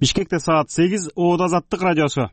Бишкекте саат 8, Оодо Азаттык радиосу.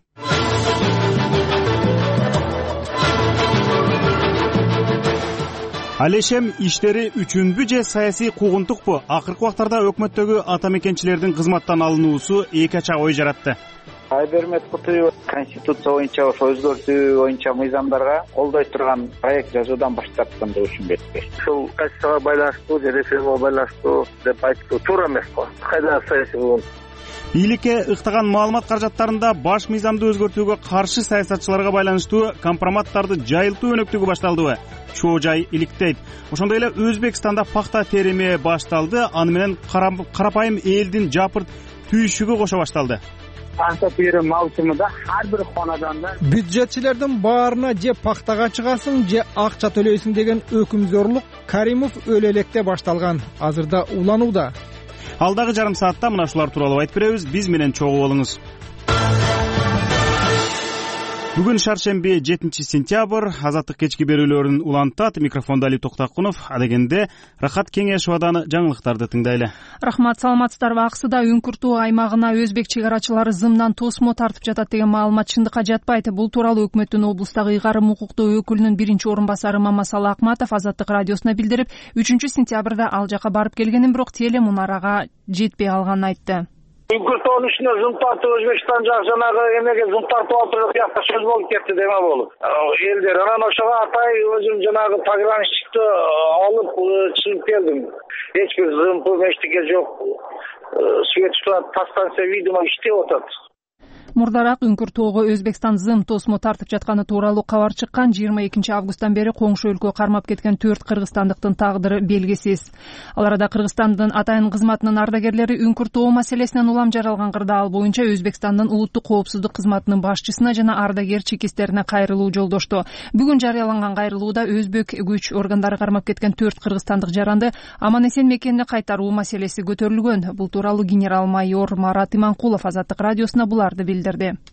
Алешем иштери үчүнбү же саясий куугунтукпу? Акыркы убактарда өкмөттөгү ата мекенчилердин кызматтан алынуусу эки ача ой жаратты. Айбермет Кутуев конституция боюнча ошо өзгөртүү боюнча мыйзамдарга колдой турган проект жазуудан баш тарткан деп түшүнбөйт. Ушул конституцияга байланыштуу же референдумга байланыштуу деп айтуу туура эмес го. Кайда саясий болгон. Бийликке ыктаган маалымат каражаттарында баш мыйзамды өзгөртүүгө каршы саясатчыларга байланыштуу компроматтарды жайылтуу өнөктүгү башталдыбы? Чоо жай иликтейт. Ошондой эле Өзбекстанда пахта терими башталды, аны менен карапайым элдин жапырт түйүшүгү кошо башталды. Пахта терим маусумунда ар бир хонадонда бюджетчилердин баарына же пахтага чыгасың, же акча төлөйсүң деген өкүмзорлук Каримов өлө электе башталган. Азырда уланууда. Алдагы жарым саатта мына ушулар тууралуу айтып беребиз. Биз менен чогуу болуңуз. Бүгүн шаршемби 7-сентябрь. Азаттык кечки берүүлөрүн улантат. Микрофондо Али Токтакунов. Адегенде Рахат Кеңеш убадан жаңылыктарды тыңдайлы. Рахмат, саламатсыздарбы? Аксыда Үңкүртүү аймагына өзбек чек арачылары зымдан тосмо тартып жатат деген маалымат чындыкка жатпайт. Бул тууралуу өкмөттүн облустагы ыйгарым укуктуу өкүлүнүн биринчи орун басары Мамасалы Акматов Азаттык радиосуна билдирип, 3-сентябрда ал жака барып келгенин, бирок телемунарага жетпей калганын айтты. Үңкүртөөнүн ичине зым тартып Өзбекстан жак жанагы эмеге зым тартып алып бияка сөз болуп кетти деме болуп. Элдер анан ошого атай өзүм жанагы пограничникти алып чыгып келдим. Эч бир зымпы эчтеке жок. Свет штат станция видимо иштеп атат. Мурдараак Үңкүртөөгө Өзбекстан зым тосмо тартып жатканы тууралуу кабар чыккан. 22 августтан бери коңшу өлкө кармап кеткен 4 кыргызстандыктын тагдыры белгисиз. Ал арада Кыргызстандын атайын кызматынын ардагерлери Үңкүртөө маселесинен улам жаралган ал боюнча Өзбекстандын улуттук коопсуздук кызматынын башчысына жана ардагер чекистерине кайрылуу жолдошту. Бүгүн жарыяланган кайрылууда өзбек күч органдары кармап кеткен 4 кыргызстандык жаранды аман-эсен мекенине кайтаруу маселеси көтөрүлгөн. Бул тууралуу генерал-майор Марат Иманкулов Азаттык радиосуна буларды билдирди.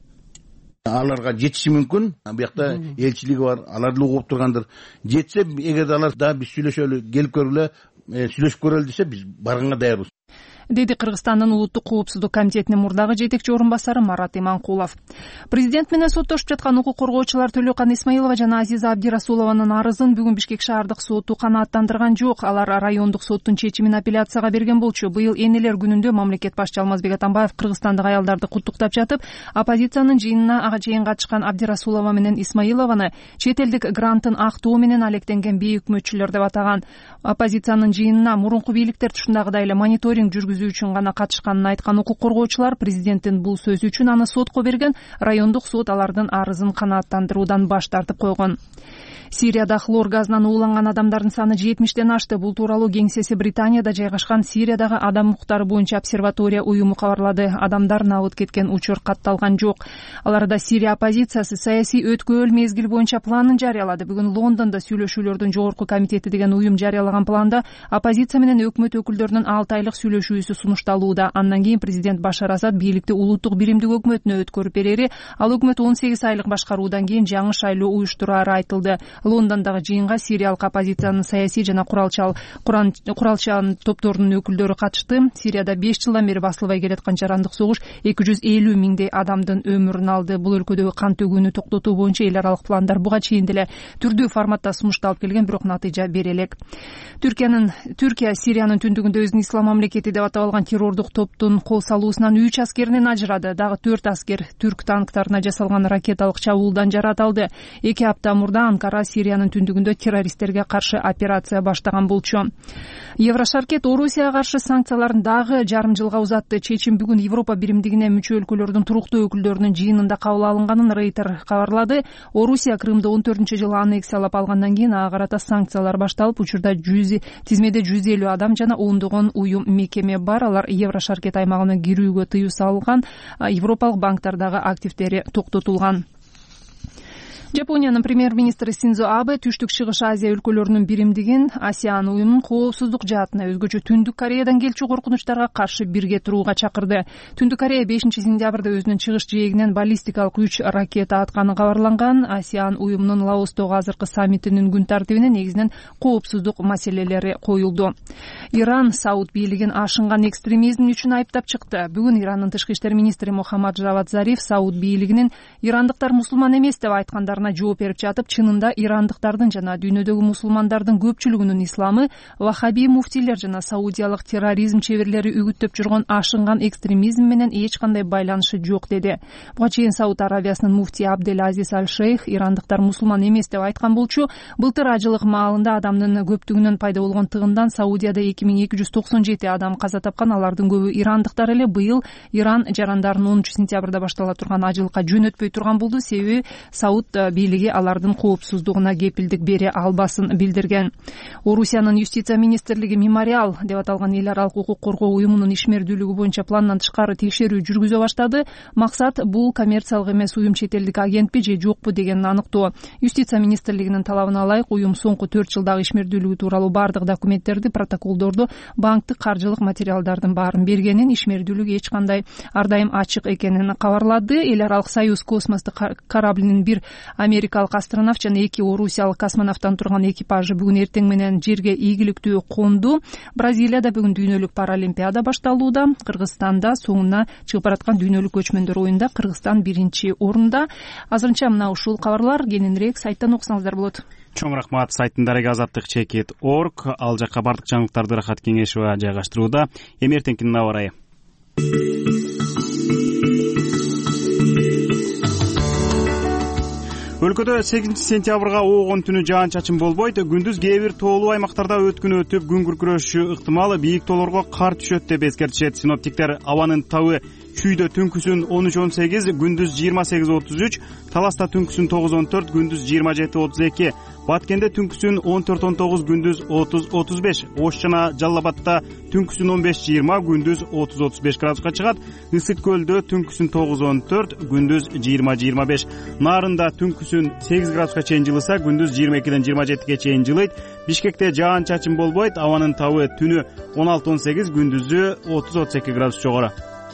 Аларга жетиши мүмкүн. Буякта элчилиги бар, аларды угуп тургандыр. Жетсе, эгерде алар да биз сүйлөшөлү, келип көрүлө, сүйлөшүп көрөлү десе, биз барганга даярбыз, деди Кыргызстандын улуттук коопсуздук комитетинин мурдагы жетекчи орун басары Марат Иманкулов. Президент менен соттошуп жаткан укук коргоочулар Төлөкан Исмаилова жана Азиза Абдирасулованын арызын бүгүн Бишкек шаардык соту канааттандырган жок. Алар райондук соттун чечимин апелляцияга берген болчу. Быйыл энелер күнүндө мамлекет башчы Алмазбек Атамбаев кыргызстандык аялдарды куттуктап жатып, оппозициянын жыйынына чейин катышкан Абдирасулова менен Исмаилованы чет элдик грантын актоо менен алектенген бейөкмөтчүлөр деп атаган. Оппозициянын жыйынына мурунку бийликтер тушундагыдай эле мониторинг жүргүзүү үчүн гана катышканын айткан укук коргоочулар президенттин бул сөзү үчүн аны сотко берген. Райондук сот алардын арызын канааттандыруудан баш тартып койгон. Сирияда хлор газынан ууланган адамдардын саны 70ден ашты. Бул тууралуу кеңсеси Британияда жайгашкан Сириядагы адам укуктары боюнча обсерватория уюму кабарлады. Адамдар набыт кеткен учур катталган жок. Ал арада Сирия оппозициясы саясий өткөөл мезгил боюнча планын жарыялады. Бүгүн Лондондо сүйлөшүүлөрдүн жогорку комитети деген уюм жарыялаган планда оппозиция менен өкмөт өкүлдөрүнүн 6 айлык сүйлөшүүсү сунушталууда. Андан кийин президент Башар Асад бийликти улуттук биримдик өкмөтүнө өткөрүп берери, ал өкмөт 18 айлык башкаруудан кийин жаңы шайлоо уюштурары айтылды. Лондондогу жыйынга сириялык оппозициянын саясий жана куралчан топторунун өкүлдөрү катышты. Сирияда 5 жылдан бери басылбай келаткан жарандык согуш 250 миңдей адамдын өмүрүн алды. Бул өлкөдөгү кан төгүүнү токтотуу боюнча эл аралык пландар буга чейин деле түрдүү форматта сунушталып келген, бирок натыйжа бере элек. Түркия Сириянын түндүгүндө өзүн ислам мамлекети деп атап алган террордук топтун кол салуусунан 3 аскеринен ажырады. Дагы 4 аскер түрк танктарына жасалган ракеталык чабуулдан жаратылды. 2 апта мурда Анкара Сириянын түндүгүндө террористтерге каршы операция баштаган болчу. Еврошаркет Орусияга каршы санкцияларын дагы жарым жылга узатты. Чечим бүгүн Европа биримдигине мүчө өлкөлөрдүн туруктуу өкүлдөрүнүн жыйынында кабыл алынганын Рейтер кабарлады. Орусия Крымды 14-жылы аннексиялап алгандан кийин ага карата санкциялар башталып, учурда тизмеде 150 адам жана ондогон уюм мекеме бар. Алар Еврошаркет аймагына кирүүгө тыюу салган. Европалык банктардагы активдери токтотулган. Жапониянын премьер-министри Синдзо Абе Түштүк Чыгыш Азия өлкөлөрүнүн биримдигин ASEAN уюмунун коопсуздук жаатына өзгөчө Түндүк Кореядан келчү коркунучтарга каршы бирге турууга чакырды. Түндүк Корея 5-сентябрда өзүнүн чыгыш жээгинен баллистикалык 3 ракета атканы кабарланган. ASEAN уюмунун Лаостогу азыркы саммитинин күн тартибине негизинен коопсуздук маселелери коюлду. Иран Сауд бийлигин ашынган экстремизм үчүн айыптап чыкты. Бүгүн Ирандын тышкы иштер министри Мухаммад Жавад Зариф Сауд бийлигинин ирандыктар мусулман эмес деп айткандарына жооп берип жатып, чынында ирандыктардын жана дүйнөдөгү мусулмандардын көпчүлүгүнүн исламы вахаби муфтийлер жана саудиялык терроризм чеберлери үгүттөп жүргөн ашынган экстремизм менен эч кандай байланышы жок деди. Буга чейин Сауд Аравиясынын муфтии Абдель Азиз Аль-Шейх ирандыктар мусулман эмес деп айткан болчу. Былтыр ажылык маалында адамдын көптүгүнөн пайда болгон тыгындан Саудияда 2297 адам каза тапкан. Алардын көбү ирандыктар эле. Быйыл Иран жарандарын 10-сентябрда баштала турган ажылыкка жөнөтпөй турган болду. Себеби Сауд бийлиги алардын коопсуздугуна кепилдик бере албасын билдирген. Орусиянын юстиция министрлиги Мемориал деп аталган эл аралык укук коргоо уюмунун ишмердүүлүгү боюнча пландан тышкары текшерүү жүргүзө баштады. Максат бул коммерциялык эмес уюм чет элдик агентпи же жокпу дегенди аныктоо. Юстиция министрлигинин талабына ылайык уюм соңку 4 жылдагы ишмердүүлүгү тууралуу бардык документтерди, протоколдорду, банктык каржылык материалдардын баарын бергенин, ишмердүүлүк эч кандай ар дайым ачык экенин кабарлады. Эл аралык союз космостук кораблинин бир америкалык астронавт жана 2 орусиялык космонавттан турган экипажы бүгүн эртең менен жерге ийгиликтүү конду. Бразилияда бүгүн дүйнөлүк паралимпиада башталууда. Кыргызстанда соңуна чыгып бараткан дүйнөлүк көчмөндөр оюнда Кыргызстан 1-орунда. Азырынча мына ушул кабарлар, кененирээк сайттан окусаңыздар болот. Чоң рахмат. Сайттын дареги azatlyk.org. Ал жакка бардык жаңылыктарды Рахат Кеңешова жайгаштырууда. Эми эртеңкинин аба ырайы. Өлкөдө 8-сентябрга оогон түнү жаан-чачын болбойт. Күндүз кээ бир тоолуу аймактарда өткүнү өтүп күн күркүрөшү ыктымал. Бийик тоолорго кар түшөт деп эскертишет. Синоптиктер абанын табы Чүйдө түнкүсүн 13-18, күндүз 28-33, Таласта түнкүсүн 9-14, күндүз 27-32, Баткенде түнкүсүн 14-19, күндүз 30-35, Ош жана Жалал Абадта түнкүсүн 15-20, күндүз 30-35 градуска чыгат. Ысык көлдө түнкүсүн 9-14, күндүз 20-25, Нарында түнкүсүн 8 градуска чейин жылыса, күндүз 22-27 чейин жылыйт. Бишкекте жаан-чачын болбойт, абанын табы түнү 16-18, күндүзү 30-32 градус жогору.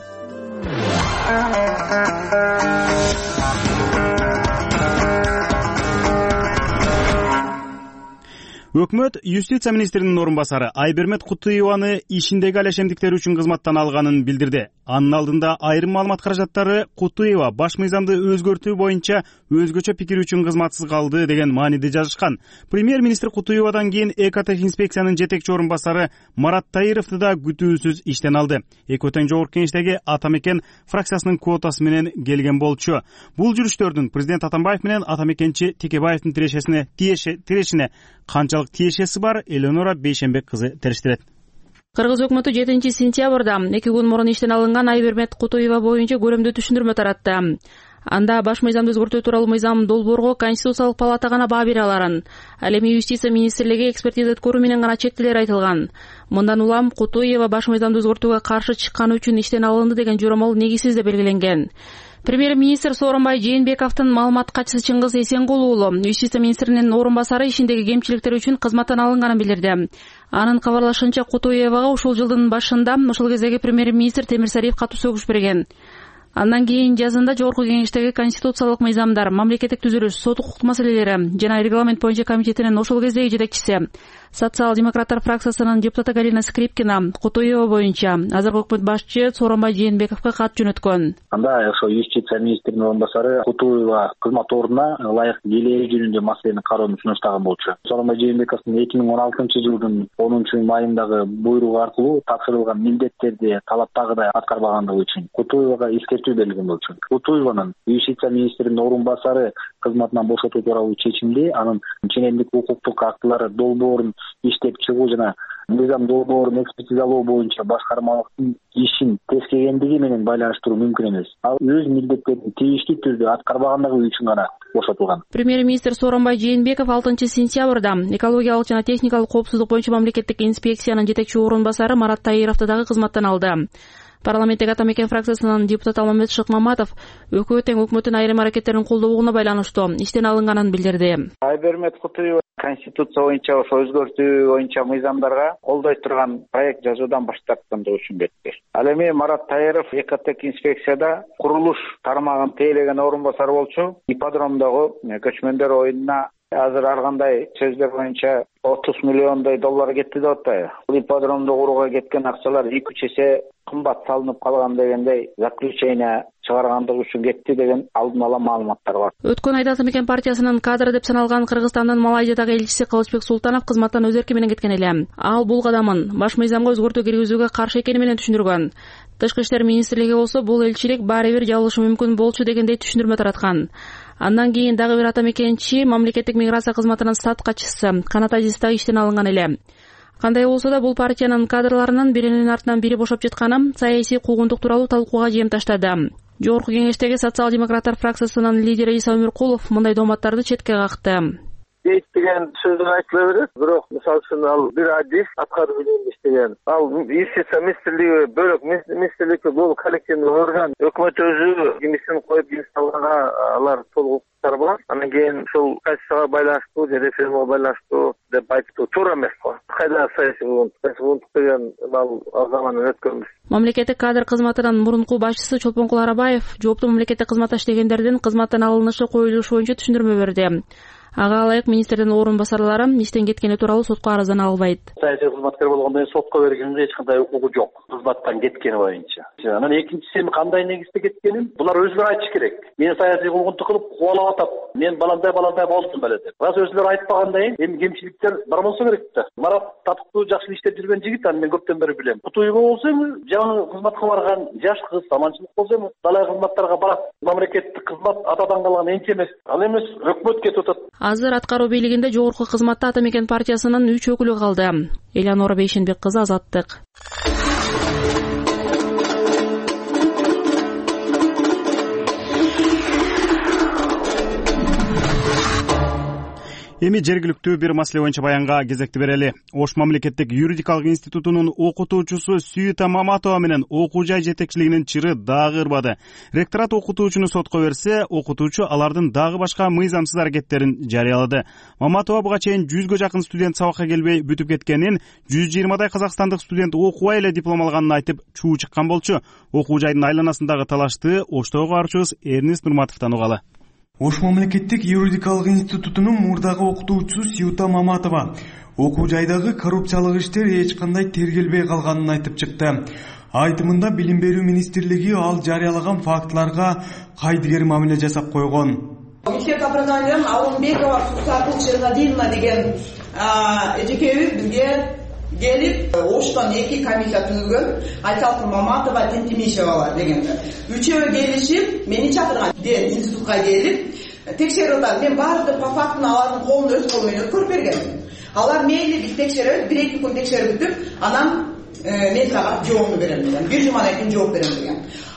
Өкмөт юстиция министринин орун басары Айбермет Кутуеваны ишиндеги алешемдиктери үчүн кызматтан алганын билдирди. Анын алдында айрым маалымат каражаттары Кутуева баш мыйзамды өзгөртүү боюнча өзгөчө пикир үчүн кызматсыз калды деген мааниде жазышкан. Премьер-министр Кутуевадан кийин Экотех инспекциянын жетекчи орун басары Марат Таировду да күтүүсүз иштен алды. Эки тең жогорку кеңештеги Атамекен фракциясынын квотасы менен келген болчу. Бул жүрүштөрдүн президент Атамбаев менен Атамекенчи Текебаевдин тирешине канчалык тиешеси бар, Эленора Бейшенбек кызы териштирет. Кыргыз өкмөтү 7-сентябрда 2 күн мурун иштен алынган Айбермет Кутуева боюнча көрөмдүү түшүндүрмө таратты. Анда баш мыйзамды өзгөртүү тууралуу мыйзам долбоорго Конституциялык палата гана баа бере аларын. Ал эми юстиция министрлиги экспертиза өткөрүү менен гана чектелер айтылган. Мындан улам Кутуева баш мыйзамды өзгөртүүгө каршы чыкканы үчүн иштен алынды деген жоромол негизсиз деп белгиленген. Премьер-министр Сооронбай Жээнбековдун маалымат катчысы Чыңгыз Эсенгул уулу юстиция министринин орун басары ишиндеги кемчиликтер үчүн кызматтан алынганын билдирди. Анын кабарлашынча Кутуевага ушул жылдын башында ошол кездеги премьер-министр Темирсариев катуу сөгүш берген. Андан кийин жазында жогорку кеңештеги конституциялык мыйзамдар, мамлекеттик түзүлүш, сот укук маселелери жана регламент боюнча комитетинин ошол кездеги жетекчиси социал-демократтар фракциясынын депутаты Галина Скрипкина Кутуева боюнча азыркы өкмөт башчы Сооронбай Жээнбековго кат жөнөткөн. Анда ошо юстиция министринин орун басары Кутуева кызмат ордуна ылайык келери жөнүндө маселени кароону сунуштаган болчу. Сооронбай Жээнбековдун 2016-жылдын 10-майындагы буйругу аркылуу тапшырылган милдеттерди талаптагыдай аткарбагандыгы үчүн Кутуевага эскертүү берилген болчу. Кутуеванын юстиция министринин орун басары кызматынан бошотуу тууралуу чечимди анын ченемдик укуктук актылары долбоорун иштеп чыгуу жана мыйзам долбоорун экспертизалоо боюнча башкармалыктын ишин тескегендиги менен байланыштыруу мүмкүн эмес. Ал өз милдеттерин тийиштүү түрдө аткарбагандыгы үчүн гана бошотулган. Премьер-министр Сооронбай Жээнбеков 6-сентябрда экологиялык жана техникалык коопсуздук боюнча мамлекеттик инспекциянын жетекчи орун басары Марат Таировду дагы кызматтан алды. Парламенттеги Ата Мекен фракциясынын депутаты Алмамбет Шыкмаматов экөө тең өкмөттүн айрым аракеттерин колдобогуна байланыштуу иштен алынганын билдирди. Айбермет Кутуева Конституция боюнча ошо өзгөртүү боюнча мыйзамдарга колдой турган проект жазуудан баш тарткандыгы үчүн кетти. Ал эми Марат Таеров Экотек инспекцияда курулуш тармагын тейлеген орун басар болчу. Ипподромдогу көчмөндөр оюнуна азыр ар кандай сөздөр боюнча 30 миллиондой доллар кетти деп атпайбы. Бул ипподромду курууга кеткен акчалар 2-3 эсе кымбат салынып калган дегендей заключение чыгаргандыгы үчүн кетти деген алдын ала маалыматтар бар. Өткөн айда Ата Мекен партиясынын кадры деп саналган Кыргызстандын Малайзиядагы элчиси Кылычбек Султанов кызматтан өз эрки менен кеткен эле. Ал бул кадамын баш мыйзамга өзгөртүү киргизүүгө каршы экени менен түшүндүргөн. Тышкы иштер министрлиги болсо бул элчилик баары бир жабылышы мүмкүн болчу дегендей түшүндүрмө тараткан. Андан кийин дагы бир Ата Мекенчи мамлекеттик миграция кызматынын стат катчысы Канат Азиз дагы иштен алынган эле. Кандай болсо да бул партиянын кадрларынын биринин артынан бири бошоп жатканы саясий куугунтук тууралуу талкууга жем таштады. Жогорку кеңештеги социал-демократтар фракциясынын лидери Иса Өмүркулов мындай дооматтарды четке какты. Дейт деген сөздүн айтыла берет, бирок мисалы үчүн ал бир адис аткарып билинбеш деген. Ал юстиция министрлиги бөлөк министрлик, бул коллективный орган. Өкмөт өзү кимисин коюп кимисин алганга алар толук укуктары бар. Анан кийин ушул Конституцияга байланыштуу же референдумга байланыштуу деп айтуу туура эмес го. Кайда саясий куугунтук деген ал замандан өткөнбүз. Мамлекеттик кадр кызматынын мурунку башчысы Чолпонкул Арабаев жооптуу мамлекеттик кызматта иштегендердин кызматтан алынышы коюлушу боюнча түшүндүрмө берди. Ага ылайык министрдин орун басарлары иштен кеткени тууралуу сотко арыздана албайт. Саясий кызматкер болгондон кийин сотко бергенге эч кандай укугу жок. Кызматтан кеткени боюнча. Анан экинчиси кандай негизде кеткенин булар өзүлөр айтыш керек. Мен саясий куугунтук кылып кубалап атап, мен баландай болдум беле деп. Раз өзүлөр айтпагандай, эми кемчиликтер бар болсо керек да. Марат татыктуу жакшы иштеп жүргөн жигит, аны мен көптөн бери билем. Кутуева болсо эми жаңы кызматка барган жаш кыз, аманчылык болсо эми далай кызматтарга барат. Мамлекеттик кызмат атадан калган энче эмес. Ал эмес өкмөт кетип атат. Азыр аткаруу бийлигинде жогорку кызматта Ата Мекен партиясынын 3 өкүлү калды. Элянора Бейшенбек кызы, Азаттык. Эми жергиликтүү бир маселе боюнча баянга кезекти берели. Ош мамлекеттик юридикалык институтунун окутуучусу Сүйүта Маматова менен окуу жай жетекчилигинин чыры дагы ырбады. Ректорат окутуучуну сотко берсе, окутуучу алардын дагы башка мыйзамсыз аракеттерин жарыялады. Маматова буга чейин 100гө жакын студент сабакка келбей бүтүп кеткенин, 120дай казакстандык студент окубай эле диплом алганын айтып чуу чыккан болчу. Окуу жайдын айланасындагы талашты Оштогу баруучубуз Эрнест Нурматовдон угалы. Ош мамлекеттик юридикалык институтунун мурдагы окутуучусу Сүйүта Маматова окуу жайдагы коррупциялык иштер эч кандай тергелбей калганын айтып чыкты. Айтымында билим берүү министрлиги ал жарыялаган фактыларга кайдыгер мамиле жасап койгон. Министрлик образованиянын Алымбекова Сусакул Шергадиевна деген эжекеби бизге келип, Оштон 2 комиссия түзүлгөн, Айталкул Маматова, Тентимишева дегендер. Үчөө келишип, мени чакырган институтка келип, текшерип атат. Мен баардык по фактын алардын колун өз колу менен өткөрүп бергем. Алар мейли биз текшеребиз, 1-2 күн текшерип бүтүп, анан мен сага жообун берем деген. Бир жумадан кийин жооп берем деген.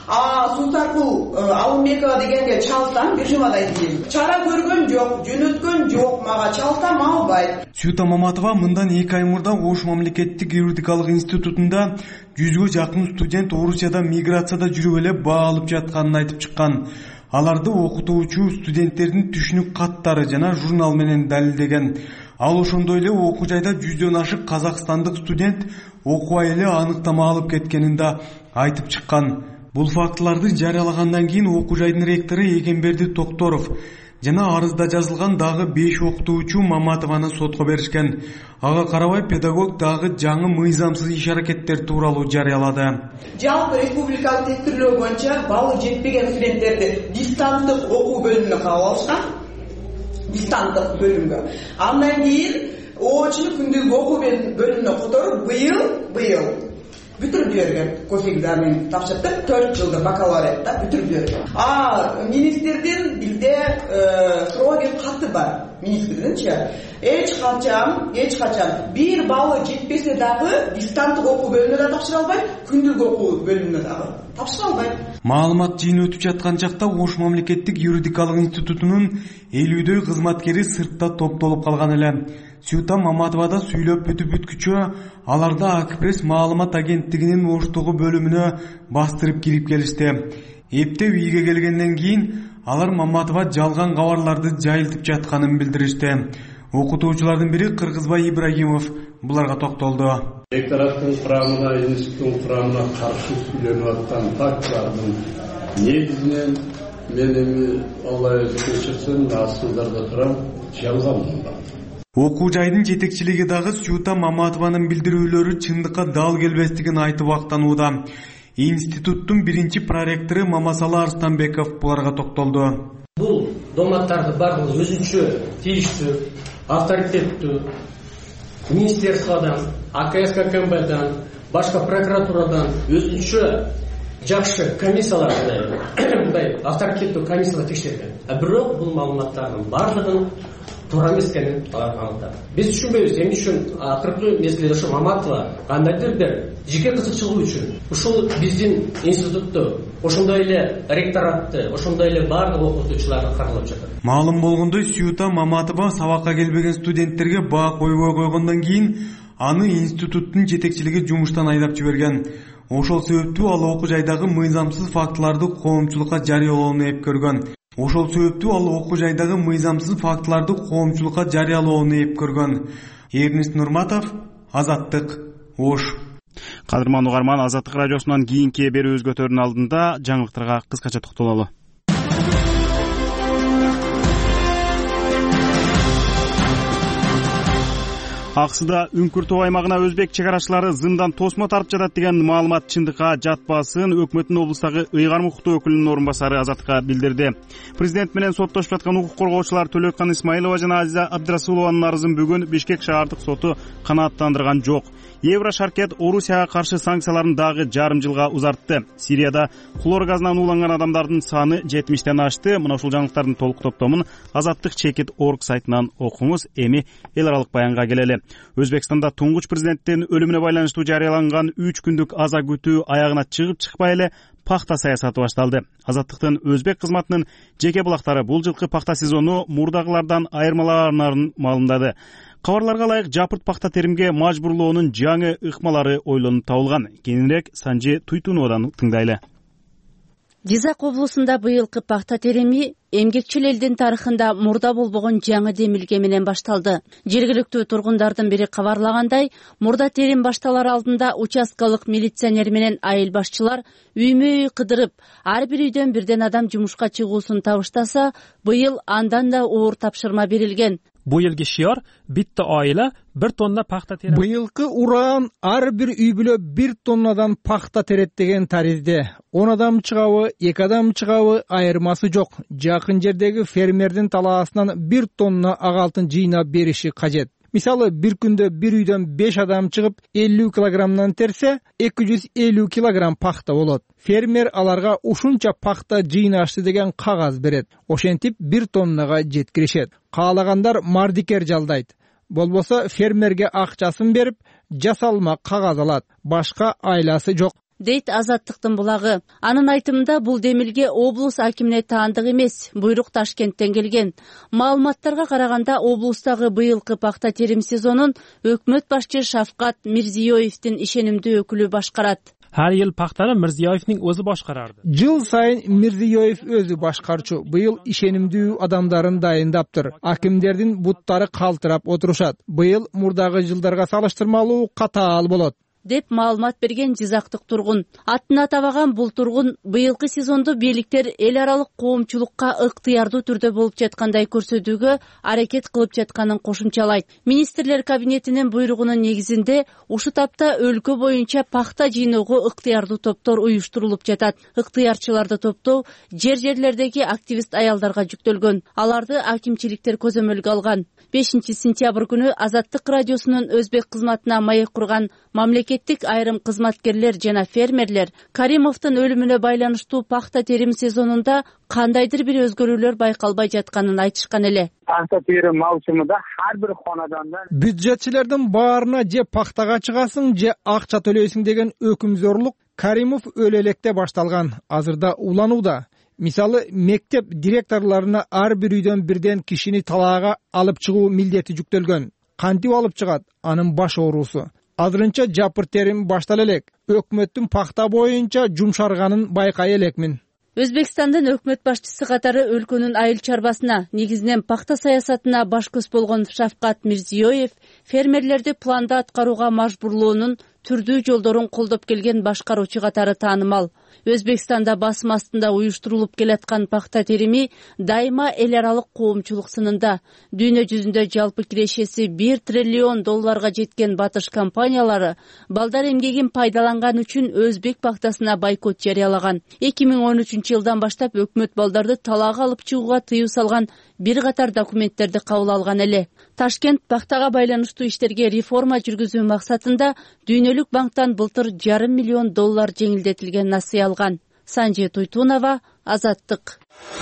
Сусакул Алымбекова дегенге чалсам, бир жумадан кийин чара көргөн жок, жөнөткөн жок, мага чалсам албайт. Сүйүта Маматова мындан 2 ай мурда Ош мамлекеттик юридикалык институтунда 100гө жакын студент Орусияда миграцияда жүрүп эле баа алып жатканын айтып чыккан. Аларды окутуучу студенттердин түшүнүк каттары жана журнал менен далилдеген. Ал ошондой эле окуу жайда 100дөн ашык казакстандык студент окубай эле аныктама алып кеткенин да айтып чыккан. Бул фактыларды жарыялагандан кийин окуу жайдын ректору Эгемберди Токторов жана арызда жазылган дагы 5 окутуучу Маматованы сотко беришкен. Ага карабай педагог дагы жаңы мыйзамсыз иш аракеттер тууралуу жарыялады. Жалпы республикалык тестирлөө боюнча балы жетпеген студенттерди дистанттык окуу бөлүмүнө кабыл алышкан. Дистанттык бөлүмгө. Андан кийин очну күндүзгү окуу бөлүмүнө которуп быйыл бүтүрүп берген. Кофе экзамен тапшырдык, 4 жылда бакалавриатта бүтүрүп берген. Министрдин бизде строгий каты бар. Министрдинчи эч качан бир балы жетпесе дагы дистанттык окуу бөлүмүнө да тапшыра албайт, күндүзгү окуу бөлүмүнө дагы тапшыра албайт. Маалымат жыйыны өтүп жаткан чакта Ош мамлекеттик юридикалык институтунун 50дөй кызматкери сыртта топтолуп калган эле. Сюта Маматова да сүйлөп бүтүп бүткүчө аларда Акпресс маалымат агенттигинин Оштогу бөлүмүнө бастырып кирип келишти. Эптеп үйгө келгенден кийин алар Маматова жалган кабарларды жайылтып жатканын билдиришти. Окутуучулардын бири Кыргызбай Ибрагимов буларга токтолду. Ректораттын курамына, институттун курамына каршы сүйлөнүп аткан фактылардын негизинен мен эми Алла кечирсин, асылдарда турам, жалган. Окуу жайдын жетекчилиги дагы Сюта Маматованын билдирүүлөрү чындыкка дал келбестигин айтып актанууда. Институттун биринчи проректору Мамасалы Арстанбеков буларга токтолду. Бул доматтарды бардыгы өзүнчө тийиштүү, авторитеттүү министерстводон, АКСКМБдан, башка прокуратурадан өзүнчө жакшы комиссиялар мындай авторитеттүү комиссиялар текшерген. Бирок бул маалыматтардын бардыгын туура эмес экенин аныктады. Биз түшүнбөйбүз эмне үчүн акыркы мезгилде ошо Маматова кандайдыр бир жеке кызыкчылыгы үчүн ушул биздин институтту, ошондой эле ректоратты, ошондой эле бардык окутуучуларды каралап жатат. Маалым болгондой, Сюта Маматова сабакка келбеген студенттерге баа койбой койгондон кийин аны институттун жетекчилиги жумуштан айдап жиберген. Ошол себептүү ал окуу жайдагы мыйзамсыз фактыларды коомчулукка жарыялоону эп көргөн. Эрнест Нурматов, Азаттык, Ош. Кадырман угарман, Азаттык радиосунан кийинки берүүбүз көтөрүүнүн алдында жаңылыктарга кыскача токтололу. Аксыда Үңкүр тоо аймагына өзбек чек арачылары зындан тосмо тартып жатат деген маалымат чындыкка жатпасын өкмөттүн облустагы ыйгарым укуктуу өкүлүнүн орун басары Азаттыкка билдирди. Президент менен соттошуп жаткан укук коргоочулар Төлөккан Исмаилова жана Азиза Абдрасулованын арызын бүгүн Бишкек шаардык соту канааттандырган жок. Еврошаркет Орусияга каршы санкцияларын дагы жарым жылга узартты. Сирияда хлор газынан ууланган адамдардын саны 70тен ашты. Мына ушул жаңылыктардын толук топтомун Азаттык Чекит.org сайтынан окуңуз. Эми эл аралык баянга келели. Өзбекстанда туңгуч президенттин өлүмүнө байланыштуу жарыяланган 3 күндүк аза күтүү аягына чыгып-чыкпай эле пахта саясаты башталды. Азаттыктын өзбек кызматынын жеке булактары бул жылкы пахта сезону мурдагылардан айырмаланарын маалымдады. Кабарларга ылайык жапырт пахта теримге мажбурлоонун жаңы ыкмалары ойлонуп табылган. Кийинирээк Санжи Туйтуновадан тыңдайлы. Дизак облусунда быйылкы пахта терими эмгекчил элдин тарыхында мурда болбогон жаңы демилге менен башталды. Жергиликтүү тургундардын бири кабарлагандай, мурда терим башталар алдында участкалык милиционер менен айыл башчылар үймө-үй кыдырып, ар бир үйдөн бирден адам жумушка чыгуусун табыштаса, быйыл андан да оор тапшырма берилген. Bu yilgi shior bitta oila 1 tonna paxta teradi. Быйылкы уран ар бир үй бүлө 1 тоннадан пахта терет деген таризде. 10 адам чыгабы, 2 адам чыгабы айырмасы жок. Жакын жердеги фермердин талаасынан 1 тонна ак алтын жыйнап бериши кажет. Мисалы, бир күндө бир үйдөн 5 адам чыгып 50 килограммдан терсе, 250 килограмм пахта болот. Фермер аларга ушунча пахта жыйнашты деген кагаз берет. Ошентип 1 тоннага жеткиришет. Каалагандар мардикер жалдайт. Болбосо фермерге акчасын берип, жасалма кагаз алат. Башка айласы жок. Дейт Азаттыктын булагы. Анын айтымында бул демилге облус акимине таандык эмес, буйрук Ташкенттен келген. Маалыматтарга караганда облустагы быйылкы пахта терим сезонун өкмөт башчы Шавкат Мирзиёевдин ишенимдүү өкүлү башкарат. Har yil paxtani Mirziyoyevning o'zi boshqarardi. Жыл сайын Мирзиёев өзү башкарчу. Быйыл ишенимдүү адамдарын дайындаптыр. Акимдердин буттары калтырап отурушат. Быйыл мурдагы жылдарга салыштырмалуу катаал болот, деп маалымат берген Жизактык тургун. Атын атабаган бул тургун быйылкы сезонду бийликтер эл аралык коомчулукка ыктыярдуу түрдө болуп жаткандай көрсөтүүгө аракет кылып жатканын кошумчалайт. Министрлер кабинетинин буйругунун негизинде ушу тапта өлкө боюнча пахта жыйноого ыктыярдуу топтор уюштурулуп жатат. Ыктыярчыларды топтоо жерлердеги активист аялдарга жүктөлгөн. Аларды акимчиликтер көзөмөлгө алган. 5-сентябрь күнү Азаттык радиосунун өзбек кызматына маек курган мамлекеттик айрым кызматкерлер жана фермерлер Каримовдун өлүмүнө байланыштуу пахта терим сезонунда кандайдыр бир өзгөрүүлөр байкалбай жатканын айтышкан эле. Пахта терим маусумунда ар бир хонадандан бюджетчилердин баарына же пахтага чыгасың, же акча төлөйсүң деген өкүмзорлук Каримов өлө электе башталган. Азырда уланууда. Мисалы, мектеп директорлоруна ар бир үйдөн бирден кишини талаага алып чыгуу милдети жүктөлгөн. кантип алып чыгат анын баш оорусу. Азырынча жапыр терим баштала элек. Өкмөттүн пахта боюнча жумшарганын байкай элекмин. Өзбекстандын өкмөт башчысы катары өлкөнүн айыл чарбасына, негизинен пахта саясатына баш көз болгон Шавкат Мирзиёев фермерлерди планда аткарууга мажбурлоонун түрдүү жолдорун колдоп келген башкаруучу катары таанымал. Өзбекстанда басым астында уюштурулуп келаткан пахта терими дайыма эл аралык коомчулук сынында. Дүйнө жүзүндө жалпы кирешеси $1 триллион жеткен батыш компаниялары балдар эмгегин пайдаланган үчүн өзбек пахтасына бойкот жарыялаган. 2013 жылдан баштап өкмөт балдарды талаага алып чыгууга тыюу салган бир катар документтерди кабыл алган эле. Ташкент пахтага байланыштуу иштерге реформа жүргүзүү максатында Дүйнөлүк банктан былтыр $500 миллион жеңилдетилген насыя алган. Санжи Туйтунова, Азаттык.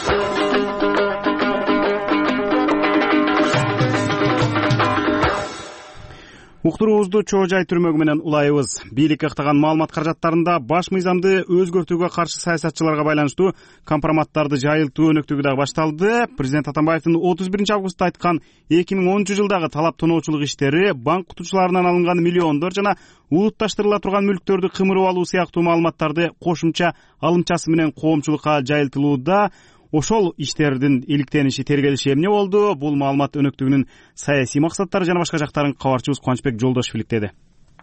Уктуруубузду чоо жай түрмөгү менен улайбыз. Бийлик ыктаган маалымат каражаттарында баш мыйзамды өзгөртүүгө каршы саясатчыларга байланыштуу компроматтарды жайылтуу өнөктүгү дагы башталды. Президент Атамбаевдин 31 августта айткан 2010 жылдагы талап тоноочулук иштери, банк кутучуларынан алынган миллиондор жана улутташтырыла турган мүлктөрдү кымырып алуу сыяктуу маалыматтарды кошумча алымчасы менен коомчулукка жайылтылууда. Ошол иштердин иликтениши, тергелиши эмне болду? Бул маалымат өнөктүгүнүн саясий максаттары жана башка жактарын кабарчыбыз Кубанычбек Жолдошев иликтеди.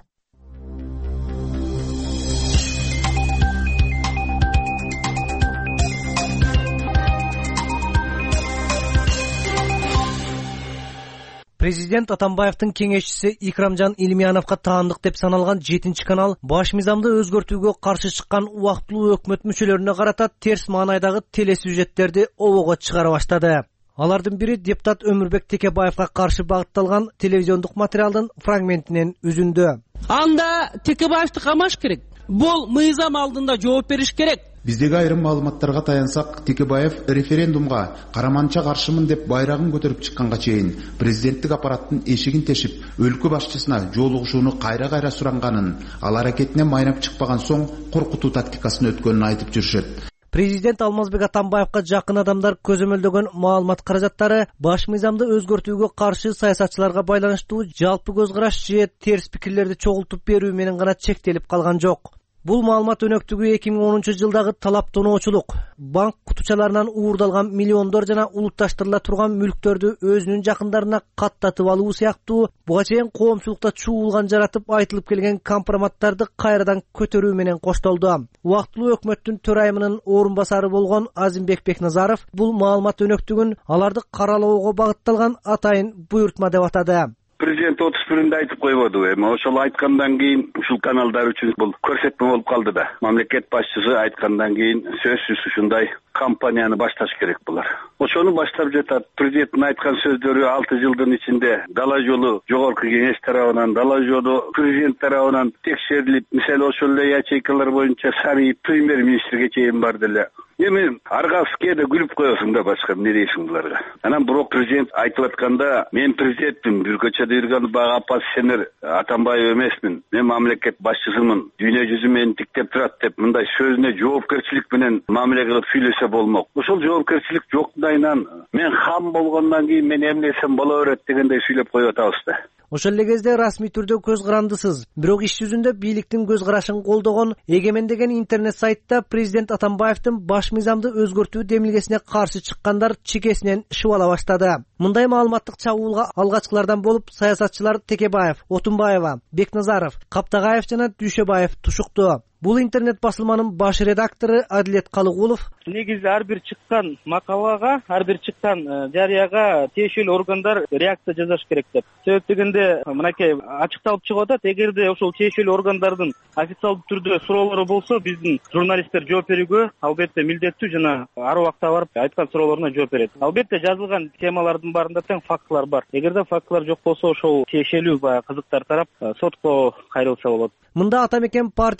Президент Атамбаевдин кеңешчиси Икрамжан Илмияновго таандык деп саналган 7 канал баш мыйзамды өзгөртүүгө каршы чыккан убактылуу өкмөт мүчөлөрүнө карата терс маанайдагы телесюжеттерди обого чыгара баштады. Алардын бири депутат Өмүрбек Текебаевга каршы багытталган телевизиондук материалдын фрагментинен үзүндү. Анда Текебаевди камаш керек. Бул мыйзам алдында жооп бериш керек. Биздеги айрым маалыматтарга таянсак, Текебаев референдумга караманча каршымын деп байрагын көтөрүп чыкканга чейин президенттик аппараттын эшигин тешип, өлкө башчысына жолугушууну кайра-кайра суранганын, ал аракетине майнап чыкпаган соң коркутуу тактикасын өткөнүн айтып жүрүшөт. Президент Алмазбек Атамбаевга жакын адамдар көзөмөлдөгөн маалымат каражаттары баш мыйзамды өзгөртүүгө каршы саясатчыларга байланыштуу жалпы көз караш же терс пикирлерди чогултуп берүү менен гана чектелип калган жок. Бул маалымат өнөктүгү 2010 жылдагы талап тоноочулук, банк кутучаларынан уурдалган миллиондор жана улутташтырыла турган мүлктөрдү өзүнүн жакындарына каттатып алуу сыяктуу буга чейин коомчулукта чуулган жаратып айтылып келген компроматтарды кайрадан көтөрүү менен коштолду. Убактылуу өкмөттүн төрайымынын орун басары болгон Азимбек Бекназаров бул маалымат өнөктүгүн аларды каралоого багытталган атайын буйртма деп атады. Президент 31-нде айтып койбоду. Эми ошол айткандан кийин ушул каналдар үчүн бул көрсөтмө болуп калды да. Мамлекет башчысы айткандан кийин сөзсүз ушундай кампанияны башташ керек булар. Ошону баштап жатат. Президенттин айткан сөздөрү 6 жылдын ичинде дала жолу жогорку кеңеш тарабынан, дала жолу президент тарабынан текшерилип, мисалы ошол эле ячейкалар боюнча сарый премьер-министрге чейин барды эле. Эми Аргавские да күлүп коесуң да башка эмне дейсиң буларга. Анан бирок президент айтып атканда, мен президентмин, бир көчөдө жүргөн бага оппозиционер Атамбаев эмесмин. Мен мамлекет башчысымын. Дүйнө жүзү мени тиктеп турат деп мындай сөзүнө жоопкерчилик менен мамиле кылып сүйлөсө болмок. Ошол жоопкерчилик жоктайынан мен хам болгондон кийин мен эмнесем боло берет дегендей сүйлөп коюп атабыз да. Ошол эле кезде расмий түрдө көз карандысыз, бирок иш жүзүндө бийликтин көз карашын колдогон Эгемен деген интернет сайтта президент Атамбаевдин баш мыйзамды өзгөртүү демилгесине каршы чыккандар чекесинен шыбала баштады. Мындай маалыматтык чабуулга алгачкылардан болуп саясатчылар Текебаев, Отунбаева, Бекназаров, Каптагаев жана Дүйшөбаев тушукту. Бул интернет басылманын баш редактору Адилет Калыгулов негизи ар бир чыккан макалага, ар бир чыккан жарыяга тиешелүү органдар реакция жасаш керек деп. Себеп дегенде мынакей ачыкталып чыгып атат, эгерде ошол тиешелүү органдардын официалдуу түрдө суроолору болсо, биздин журналисттер жооп берүүгө албетте милдеттүү жана ар убакта барып айткан суроолоруна жооп берет. Албетте жазылган темалардын баарында тең фактылар бар. Эгерде фактылар жок болсо, ошол тиешелүү баягы кызыктар тарап сотко кайрылса болот. Мында Атамекен партиясына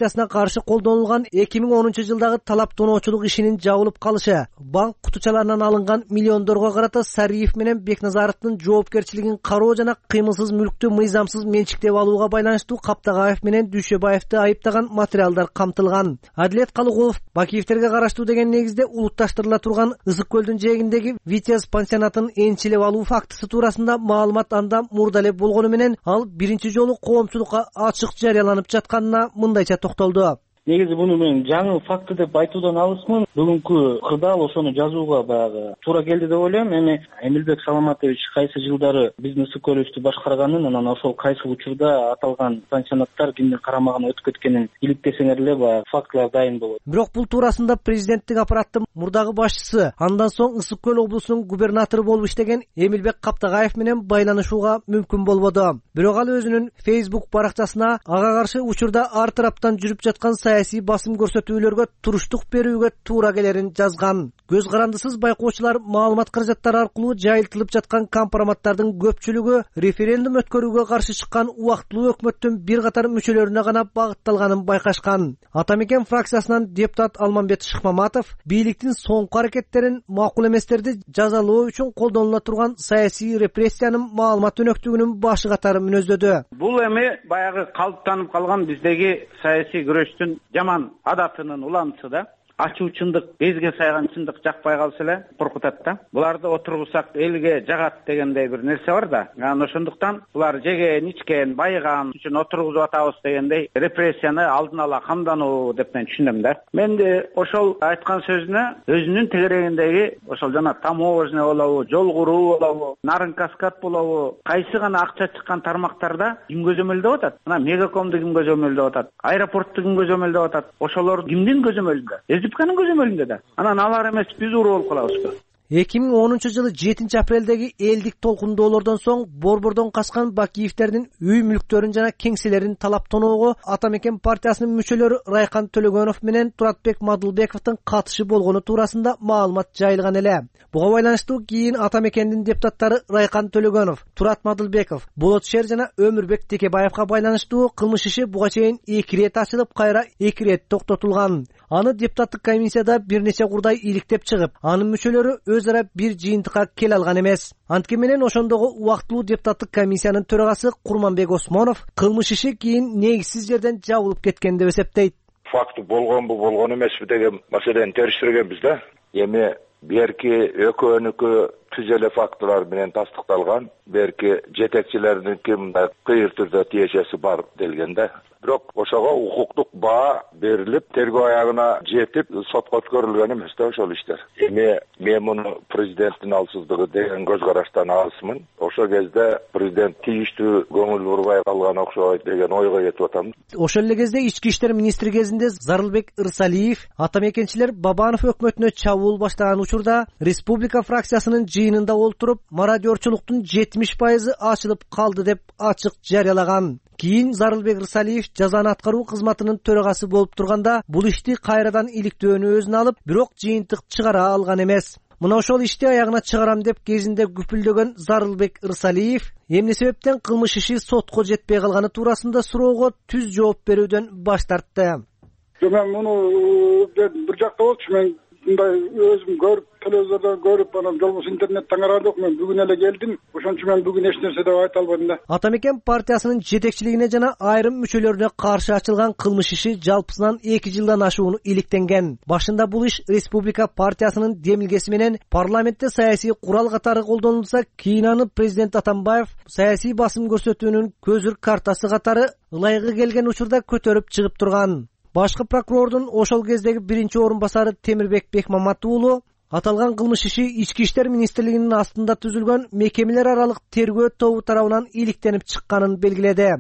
каршы колдонулган 2010-жылдагы талаптоочулук ишинин жабылып калышы, банк кутучаларынан алынган миллиондорго карата Сариев менен Бекназаровдун жоопкерчилигин кароо жана кыймылсыз мүлктү мыйзамсыз менчиктеп алууга байланыштуу Каптагаев менен Дүйшөбаевди айыптаган материалдар камтылган. Адилет Калыгулов Бакиевтерге караштуу деген негизде улутташтырыла турган Ысык көлдүн жээгиндеги Витязь пансионатын энчилеп алуу фактысы туурасында маалымат анда мурда эле болгону менен ал биринчи жолу коомчулукка ачык жарыяланып жатканына мындайча токтолду. Негизи буну мен жаңы факты деп айтуудан алысмын. Бүгүнкү кырдаал ошону жазууга баягы туура келди деп ойлойм. Эми Эмилбек Саламатович кайсы жылдары биздин Ысык көлүбүздү башкарганын, анан ошол кайсы учурда аталган пансионаттар кимдин карамагына өтүп кеткенин иликтесеңер эле баягы фактылар дайын болот. Бирок бул туурасында президенттик аппараттын мурдагы башчысы, андан соң Ысык көл облусунун губернатору болуп иштеген Эмилбек Каптагаев менен байланышууга мүмкүн болбоду. Бирок ал өзүнүн Facebook баракчасына ага каршы учурда ар тараптан жүрүп жаткан саясий басым көрсөтүүлөргө туруштук берүүгө туура келерин жазган. Көз карандысыз байкоочулар маалымат каражаттары аркылуу жайылтылып жаткан компроматтардын көпчүлүгү референдум өткөрүүгө каршы чыккан убактылуу өкмөттүн бир катар мүчөлөрүнө гана багытталганын байкашкан. Атамекен фракциясынан депутат Алмамбет Шыкмаматов бийликтин соңку аракеттерин макул эместерди жазалоо үчүн колдонула турган саясий репрессиянын маалымат өнөктүгүнүн башы катары мүнөздөдү. Бул эми баягы калыптанып калган биздеги саясий күрөштүн жаман адатынын уланысы да. Ачуу чындык, безге сайган чындык жакпай калса эле коркутат да. Буларды отургусак элге жагат дегендей бир нерсе бар да. Анан ошондуктан булар жеген, ичкен, байыган үчүн отургузуп атабыз дегендей репрессияны алдын ала камдануу деп мен түшүнөм да. Мен де ошол айткан сөзүнө өзүнүн тегерегиндеги ошол жана таможня болобу, жол куруу болобу, нарын каскад болобу, кайсы гана акча чыккан тармактарда ким көзөмөлдөп атат? Мына Мегакомду ким көзөмөлдөп атат? Аэропортту ким көзөмөлдөп атат? Ошолор кимдин көзөмөлүндө? Көзөмөлүндө да. Анан алар эмес биз уруу болуп калабызбы? 2010-жылы 7 апрелдеги элдик толкундоолордон соң борбордон качкан Бакиевтердин үй мүлктөрүн жана кеңселерин талап тоноого Атамекен партиясынын мүчөлөрү Райкан Төлөгөнов менен Туратбек Мадылбековдун катышы болгону туурасында маалымат жайылган эле. Буга байланыштуу кийин Атамекендин депутаттары Райкан Төлөгөнов, Турат Мадылбеков, Болот Шер жана Өмүрбек Текебаевга байланыштуу кылмыш иши буга чейин 2 рет ачылып, кайра 2 рет токтотулган. Аны депутаттык комиссияда бир нече курдай иликтеп чыгып, анын мүчөлөрү өз ара бир жыйынтыкка келе алган эмес. Анткени менен ошондогу убактылуу депутаттык комиссиянын төрагасы Курманбек Осмонов кылмыш иши кийин негизсиз жерден жабылып кеткен деп эсептейт. Факты болгонбу, болгон эмеспи деген маселени териштиргенбиз да. Эми берки экөөнүкү түз эле фактылар менен тастыкталган, берки жетекчилердинки мындай кыйыр түрдө тиешеси бар делген да. Бирок ошого укуктук баа берилип, тергөө аягына жетип, сотко өткөрүлгөн эмес да ошол иштер. Эми мен муну президенттин алсыздыгы деген көз караштан алысмын. Ошол кезде президент тийиштүү көңүл бурбай калган окшойт деген ойго кетип атам. Ошол эле кезде ички иштер министри кезинде Зарылбек Ырсалиев атамекенчилер Бабанов өкмөтүнө чабуул баштаган учурда республика фракциясынын жыйынында олтуруп, мародёрчулуктун 70% ачылып калды деп ачык жарыялаган. Кийин Зарылбек Ырсалиев жазаны аткаруу кызматынын төрагасы болуп турганда бул ишти кайрадан иликтөөнү өзүнө алып, бирок жыйынтык чыгара алган эмес. Мына ошол ишти аягына чыгарам деп кезинде күпүлдөгөн Зарылбек Ырсалиев эмне себептен кылмыш иши сотко жетпей калганы туурасында суроого түз жооп берүүдөн баш тартты. Мен муну бир жакта болчу, мен мындай өзүм көрүп, телевизордон көрүп, анан жолбос интернеттен карадык, мен бүгүн эле келдим. Ошон үчүн мен бүгүн эч нерсе деп айта албадым да. Атамекен партиясынын жетекчилигине жана айрым мүчөлөрүнө каршы ачылган кылмыш иши жалпысынан 2 жылдан ашууну иликтенген. Башында бул иш республика партиясынын демилгеси менен парламентте саясий курал катары колдонулса, кийин аны президент Атамбаев саясий басым көрсөтүүнүн көзүр картасы катары ылайыгы келген учурда көтөрүп чыгып турган. Башкы прокурордун ошол кездеги биринчи орун басары Темирбек Бекмамат уулу аталган кылмыш иши Ички иштер министрлигинин астында түзүлгөн мекемелер аралык тергөө тобу тарабынан иликтенип чыкканын белгиледи.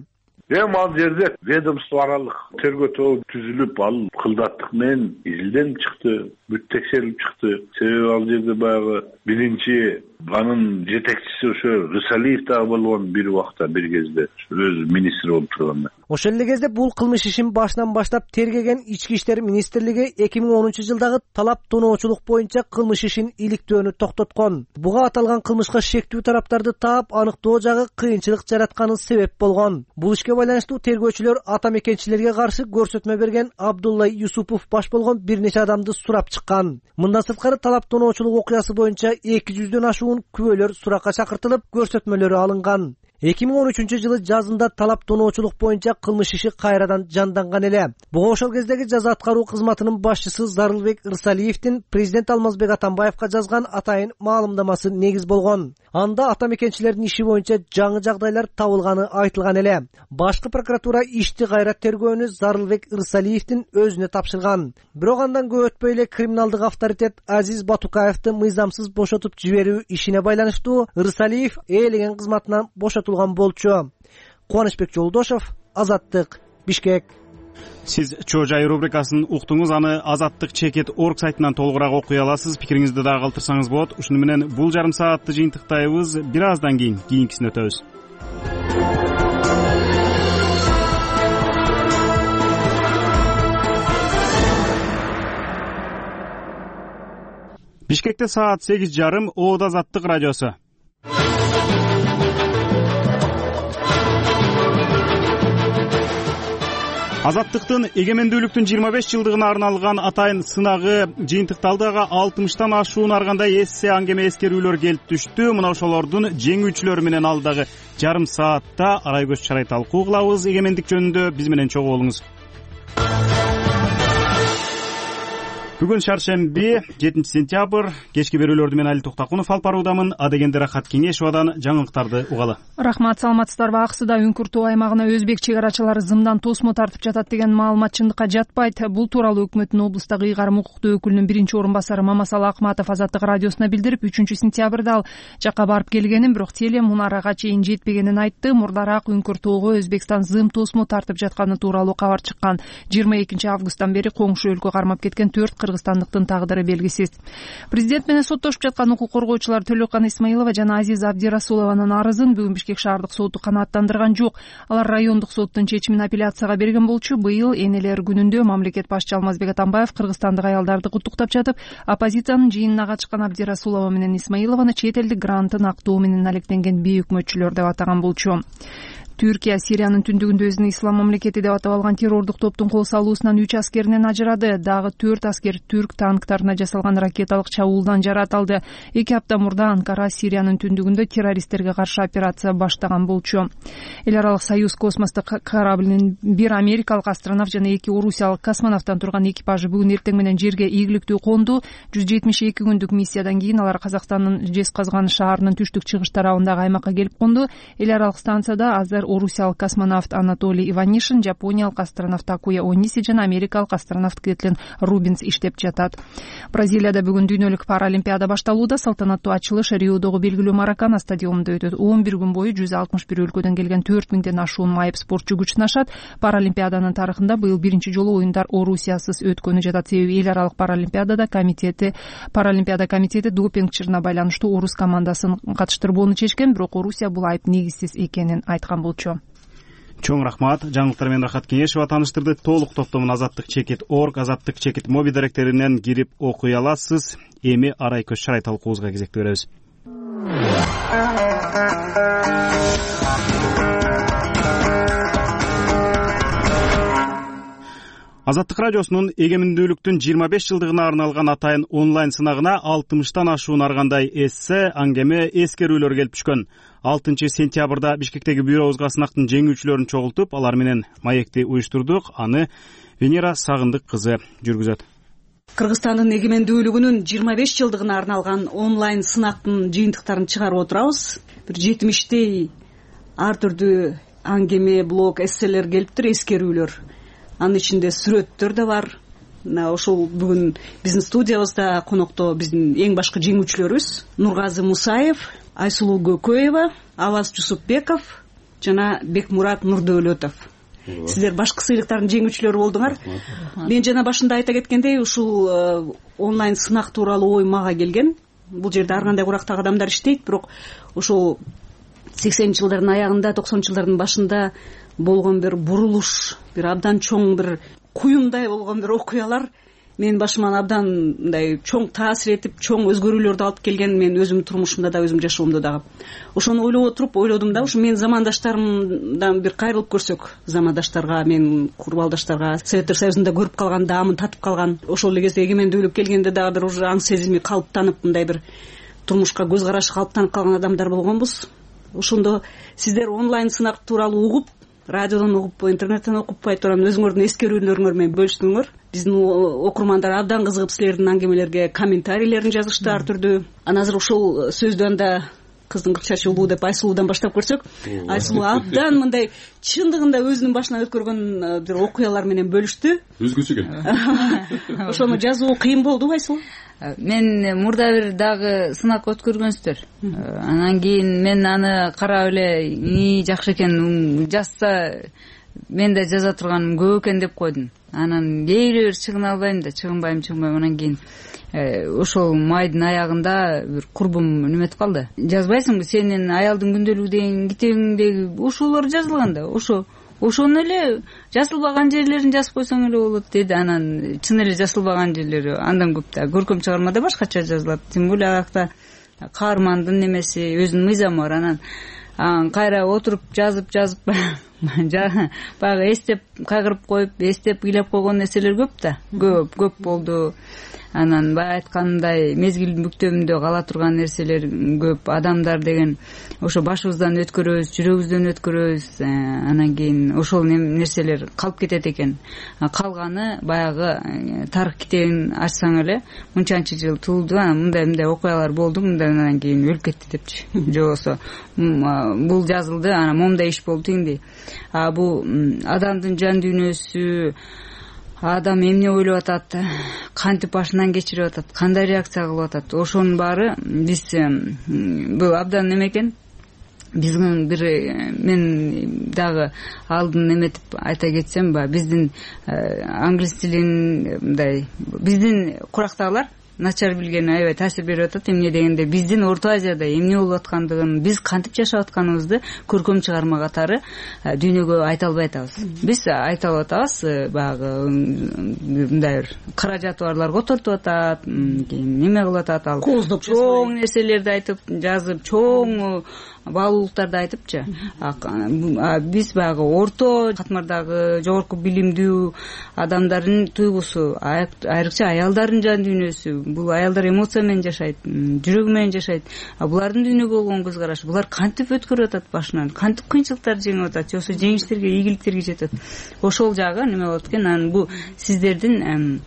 Ал жерде ведомство аралык тергөө тобу түзүлүп, ал кылдаттык менен изилденип чыкты, бүт текшерилип чыкты. Себеби ал жерде баягы биринчи Анын жетекчиси ошо Рысалиев дагы болгон бир убакта бир кезде өзү министр болуп турганда. Ошол эле кезде бул кылмыш ишин башынан баштап тергеген Ички иштер министрлиги 2010-жылдагы талап тоноочулук боюнча кылмыш ишин иликтөөнү токтоткон. Буга аталган кылмышка шектүү тараптарды таап аныктоо жагы кыйынчылык жаратканы себеп болгон. Бул ишке байланыштуу тергөөчүлөр ата мекенчилерге каршы көрсөтмө берген Абдулла Юсупов баш болгон бир нече адамды сурап чыккан. Мындан сырткары талап тоноочулук окуясы боюнча 200дөн ашуун күбөлөр суракка чакыртылып, көрсөтмөлөрү алынган. 2013-жылы жазында талап тоноочулук боюнча кылмыш иши кайрадан жанданган эле. Буга ошол кездеги жаза аткаруу кызматынын башчысы Зарылбек Рысалиевдин президент Алмазбек Атамбаевка жазган атайын маалымдамасы негиз болгон. Анда ата мекенчилердин иши боюнча жаңы жагдайлар табылганы айтылган эле. Башкы прокуратура ишти кайра тергөөнү Зарылбек Рысалиевдин өзүнө тапшырган. Бирок андан көп өтпөй эле криминалдык авторитет Азиз Батукаевди мыйзамсыз бошотуп жиберүү ишине байланыштуу Рысалиев ээлеген кызматынан бошотулган болчу. Кубанычбек Жолдошов, Азаттык, Бишкек. Сиз Чоо жай рубрикасын уктуңуз, аны azattik.org сайтынан толугураак окуй аласыз. Пикириңизди дагы калтырсаңыз болот. Ушуну менен бул жарым саатты жыйынтыктайбыз. Бир аздан кийин кийинкисине өтөбүз. Бишкекте саат 8:30. Оодо Азаттык радиосу. Азаттыктын эгемендүүлүктүн 25 жылдыгына арналган атайын сынагы жыйынтыкталды. 60тан ашуун аргандай эссе аңгеме эскерүүлөр келип түштү. Мына ошолордун жеңүүчүлөрү менен алдагы жарым саатта арай көз чарай талкуу кылабыз. Эгемендик жөнүндө биз менен чогуу болуңуз. Бүгүн шаршемби 7-сентябрь. Кечки берүүлөрдү мен Али Токтакунов алып баруудамын. Адегенде Рахат Кеңешовадан жаңылыктарды угалы. Рахмат, саламатсыздарбы? Аксыда Үңкүр тоо аймагына өзбек чек-арачылары зымдан тосмо тартып жатат деген маалымат чындыкка жатпайт. Бул тууралуу өкмөттүн облустагы ыйгарым укуктуу өкүлүнүн биринчи орун басары Мамасал Акматов Азаттык радиосуна билдирип, 3-сентябрда ал жакка барып келгенин, бирок теле мунарага чейин жетпегенин айтты. Мурдараак Үңкүр тоого Өзбекстан зым тосмо тартып жатканы тууралуу кабар чыккан. 22 августтан бери коңшу өлкө кармап кеткен 4 кыргызстандыктын тагдыры белгисиз. Президент менен соттошуп жаткан укук коргоочулар Төлөкан Исмаилова жана Азиз Абдирасулованын арызын бүгүн Бишкек шаардык соту канааттандырган жок. Алар райондук соттун чечимин апелляцияга берген болчу. Быйыл энелер күнүндө мамлекет башчы Алмазбек Атамбаев кыргызстандык аялдарды куттуктап жатып, оппозициянын жыйынына катышкан Абдирасулова менен Исмаилованы чет элдик грантын актоо менен алектенген бейөкмөтчүлөр деп атаган болчу. Түркия Сириянын түндүгүндө өзүнүн ислам мамлекети деп атап алган террордук топтун кол салуусунан 3 аскеринен ажырады. Дагы 4 аскер түрк танктарына жасалган ракеталык чабуулдан жаратылды. 2 апта мурда Анкара Сириянын түндүгүндө террористтерге каршы операция баштаган болчу. Эл аралык союз космостук кораблинин бир америкалык астронавт жана 2 орусиялык космонавттан турган экипажы бүгүн эртең менен жерге ийгиликтүү конду. 172 күндүк миссиядан кийин алар Казакстандын Жезказган шаарынын түштүк чыгыш тарабындагы аймакка келип конду. Эл аралык станцияда азыр орусиялык космонавт Анатолий Иванишин, жапониялык астронавт Такуя Ониси жана америкалык астронавт Кэтлин Рубинс иштеп жатат. Бразилияда бүгүн дүйнөлүк паралимпиада башталууда. Салтанаттуу ачылыш Риодогу белгилүү Маракана стадионунда өтөт. 11 күн бою 161 өлкөдөн келген 4000ден ашуун майып спортчу күч сынашат. Паралимпиаданын тарыхында быйыл биринчи жолу оюндар Орусиясыз өткөнү жатат. Себеби эл аралык паралимпиада комитети допинг чырына байланыштуу орус командасын катыштырбоону чечкен, бирок Орусия бул айып негизсиз экенин айткан болчу. Чоң рахмат. Жаңылыктар менен Рахат Кеңешова тааныштырды. Толук топтомун azattik.org, azattik.mobi даректеринен кирип окуй аласыз. Эми арай көз чарай талкуубузга кезекти беребиз. Азаттык радиосунун эгемендүүлүктүн 25 жылдыгына арналган атайын онлайн сынагына 60тан ашуун аргандай эссе, аңгеме, эскерүүлөр келип түшкөн. 6-сентябрда Бишкектеги бюробузга сынактын жеңүүчүлөрүн чогултуп, алар менен маекти уюштурдук. Аны Венера Сагындык кызы жүргүзөт. Кыргызстандын эгемендүүлүгүнүн 25 жылдыгына арналган онлайн сынактын жыйынтыктарын чыгарып отурабыз. Бир 70 ар түрдүү аңгеме, блог, эсселер келиптир, эскерүүлөр. Анын ичинде сүрөттөр да бар. Ошол бүгүн биздин студиябызда конокто биздин эң башкы жеңүүчүлөрүбүз Нургазы Мусаев, Айсулуу Көкөева, Аваз Жусупбеков жана Бекмурат Нурдөөлөтов. Сиздер башкы сыйлыктардын жеңүүчүлөрү болдуңар. Мен жана башында айта кеткендей, ушул онлайн сынак тууралуу ой мага келген. бул жерде ар кандай курактагы адамдар иштейт, бирок ошол 80 жылдардын аягында 90 жылдардын башында болгон бир бурулуш, бир абдан чоң бир куюмдай болгон бир окуялар менин башыма абдан мындай чоң таасир этип, чоң өзгөрүүлөрдү алып келген. Мен өзүмдүн турмушумда да, өзүмдүн жашоомдо дагы ошону ойлоп отуруп ойлодум да, ушу менин замандаштарымдан бир кайрылып көрсөк, замандаштарга, менин курбалдаштарга, Советтер Союзунда көрүп калган, даамын татып калган, ошол эле кезде эгемендүүлүк келгенде дагы бир уже аң сезими калыптанып, мындай бир турмушка көз карашы калыптанып калган адамдар болгонбуз. Ошондо сиздер онлайн сынак тууралуу угуп, радиодон угуппу, интернеттен окуппай турган өзүңөрдүн эскерүүлөрүңөр менен бөлүштүңөр. Биздин окурмандар абдан кызыгып силердин аңгемелерге комментарийлерин жазышты ар түрдүү. Анан азыр ушул сөздү анда кыздын кырк чачы улуу деп Айсулуудан баштап көрсөк, Айсулуу абдан мындай чындыгында өзүнүн башынан өткөргөн бир окуялар менен бөлүштү. Өзгөчө экен. Ошону жазуу кыйын болдубу Айсулуу? Мен мурда бир дагы сынак өткөргөнсүздөр. Анан кийин мен аны карап эле жакшы экен, жазса мен да жаза турганым көп экен деп койдум. Анан бир чыгына албайм да, чыгынбайм. Анан кийин ошол майдын аягында бир курбум неметип калды. Жазбайсыңбы, сенин аялдын күндөлүгү деген китебиңдеги ушулар жазылган да, ошону эле жасылбаган жерлерин жазып койсоң эле болот деди. Анан чын эле жасылбаган жерлери андан көп да. Көркөм чыгармада башкача жазылат. Тем более аякта каармандын немеси, өзүнүн мыйзамы бар. Анан кайра отуруп жазып баягы эстеп кайгырып коюп, эстеп ыйлап койгон нерселер көп да. Көп болду. Анан баягы айтканымдай мезгилдин бүктөмүндө кала турган нерселер көп. Адамдар деген ошо башыбыздан өткөрөбүз, жүрөгүбүздөн өткөрөбүз. Анан кийин ошол нерселер калып кетет экен. Калганы баягы тарых китебин ачсаң эле мынчанчы жыл туулду, мындай окуялар болду, анан кийин өлүп кетти депчи. Же болбосо бул жазылды, анан момундай иш болду тигиндей. Бул адамдын жан дүйнөсү, адам эмне ойлоп атат, кантип башынан кечирип атат, кандай реакция кылып атат, ошонун баары биз бул абдан неме экен. Биздин бир мен дагы алдын эметип айта кетсем, биздин англис тилин мындай биздин курактагылар начар билген аябай таасир берип атат. Эмне дегенде биздин Орто Азияда эмне болуп аткандыгын, биз кантип жашап атканыбызды көркөм чыгарма катары дүйнөгө айта албай атабыз. Биз айта алып атабыз, баягы мындай бир каражаты барлар котортуп атат, кийин неме кылып атат, ал чоң нерселерди айтып, жазып, чоң баалуулуктарды айтыпчы. Биз баягы орто катмардагы жогорку билимдүү адамдардын туйгусу, айрыкча аялдардын жан дүйнөсү, бул аялдар эмоция менен жашайт, жүрөгү менен жашайт. Булардын дүйнөгө болгон көз карашы, булар кантип өткөрүп атат башынан, кантип кыйынчылыктарды жеңип атат, же болбосо жеңиштерге, ийгиликтерге жетет. Ошол жагы неме болот экен. Анан бул сиздердин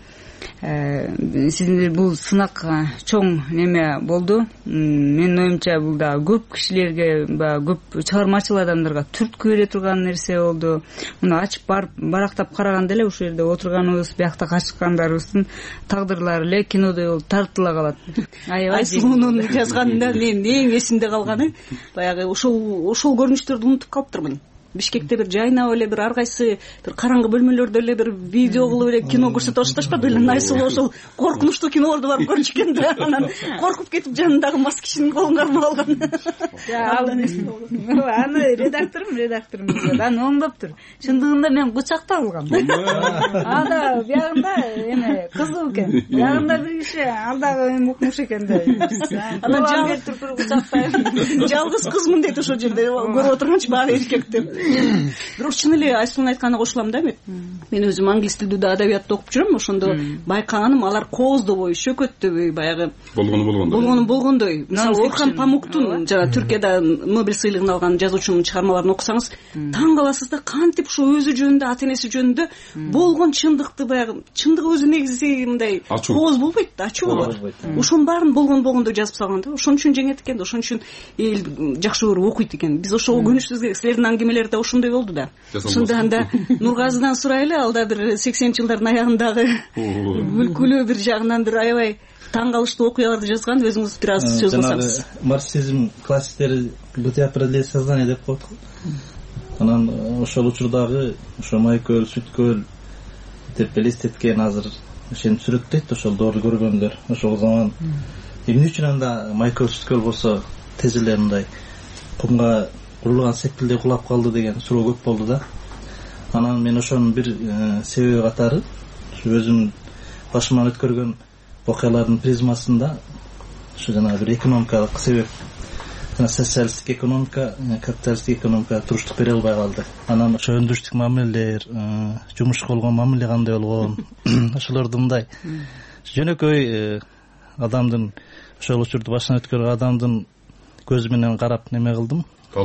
бул сынак чоң неме болду. Менин оюмча бул да көп кишилерге, көп чыгармачыл адамдарга түрткү бере турган нерсе болду. Муну ачып барып барактап караганда эле ушул жерде отурганыбыз, биякта качкандарыбыздын тагдырлары эле кинодой болуп тартыла калат. Айсулуунун жазганында менин эң эсимде калганы баягы ошол көрүнүштөрдү унутуп калыптырмын. Бишкекте бир жайнап эле бир ар кайсы бир караңгы бөлмөлөрдө эле бир видео кылып эле кино көрсөтүп башташпады эле. Айсулуу ошол коркунучтуу кинолорду барып көрчү экен да. Анан коркуп кетип жанындагы мас кишинин колун кармап алган. Аны редакторум аны оңдоптур. Чындыгында мен кучакта алгам. Ада биягында эме кызыл экен. Биягында бир киши алдагы укмуш экен да. Анан жалгыз кызмын дейт ошол жерде көрүп отурганчы баягы эркекти. Бирок чын эле Айсулунун айтканына кошулам да. Мен өзүм англис тилдүү адабиятты окуп жүрөм. Ошондо байкаганым алар кооздобой, шөкөттөбөй баягы болгондой. Мисалы Орхан Памуктун жана Түркияда Нобель сыйлыгын алган жазуучунун чыгармаларын окусаңыз таң каласыз да, кантип ушу өзү жөнүндө, ата энеси жөнүндө болгон чындыкты баягы чындык өзү негизи мындай кооз болбойт да, ачуу болот. Ошонун баарын болгондой жазып салган да. Ошон үчүн жеңет экен да, ошон үчүн эл жакшы көрүп окуйт экен. Биз ошого көнүшүбүз керек. Силердин аңгемелерде ошондой болду да. Ушунданда Нургазыдан сурайлы, ал да бир 80 жылдардын аягындагы үлкүлүү бир жагынан бир аябай таң калыштуу окуяларды жазган. Өзүңүз бир аз сөз кылсаңыз. Марксизм классиктери бытия определение сознания деп коет. Анан ошол учурдагы ошо Майкөл, Сүткөл деп элестеткен азыр ошентип сүрөттөйт ошол дооруду көргөндөр. Ошол заман эмне үчүн анда Майкл Стукөл болсо тез эле мындай кумга урулган секилдей кулап калды деген суроо көп болду да. Анан мен ошонун бир себеби катары өзүм башыман өткөргөн окуялардын призмасында ушу жана бир экономикалык себеп, социалисттик экономика, капиталисттик экономика туруштук бере албай калды. Анан ошо өндүрүштүк мамилелер, жумушка болгон мамиле кандай болгон, ошолорду мындай жөнөкөй адамдын, ошол учурду башынан өткөргөн адамдын көзү менен карап неме кылдым.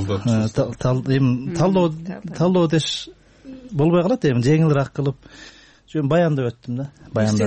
Талдоо деш болбой калат, эми жеңилирээк кылып баяндап өттүм да.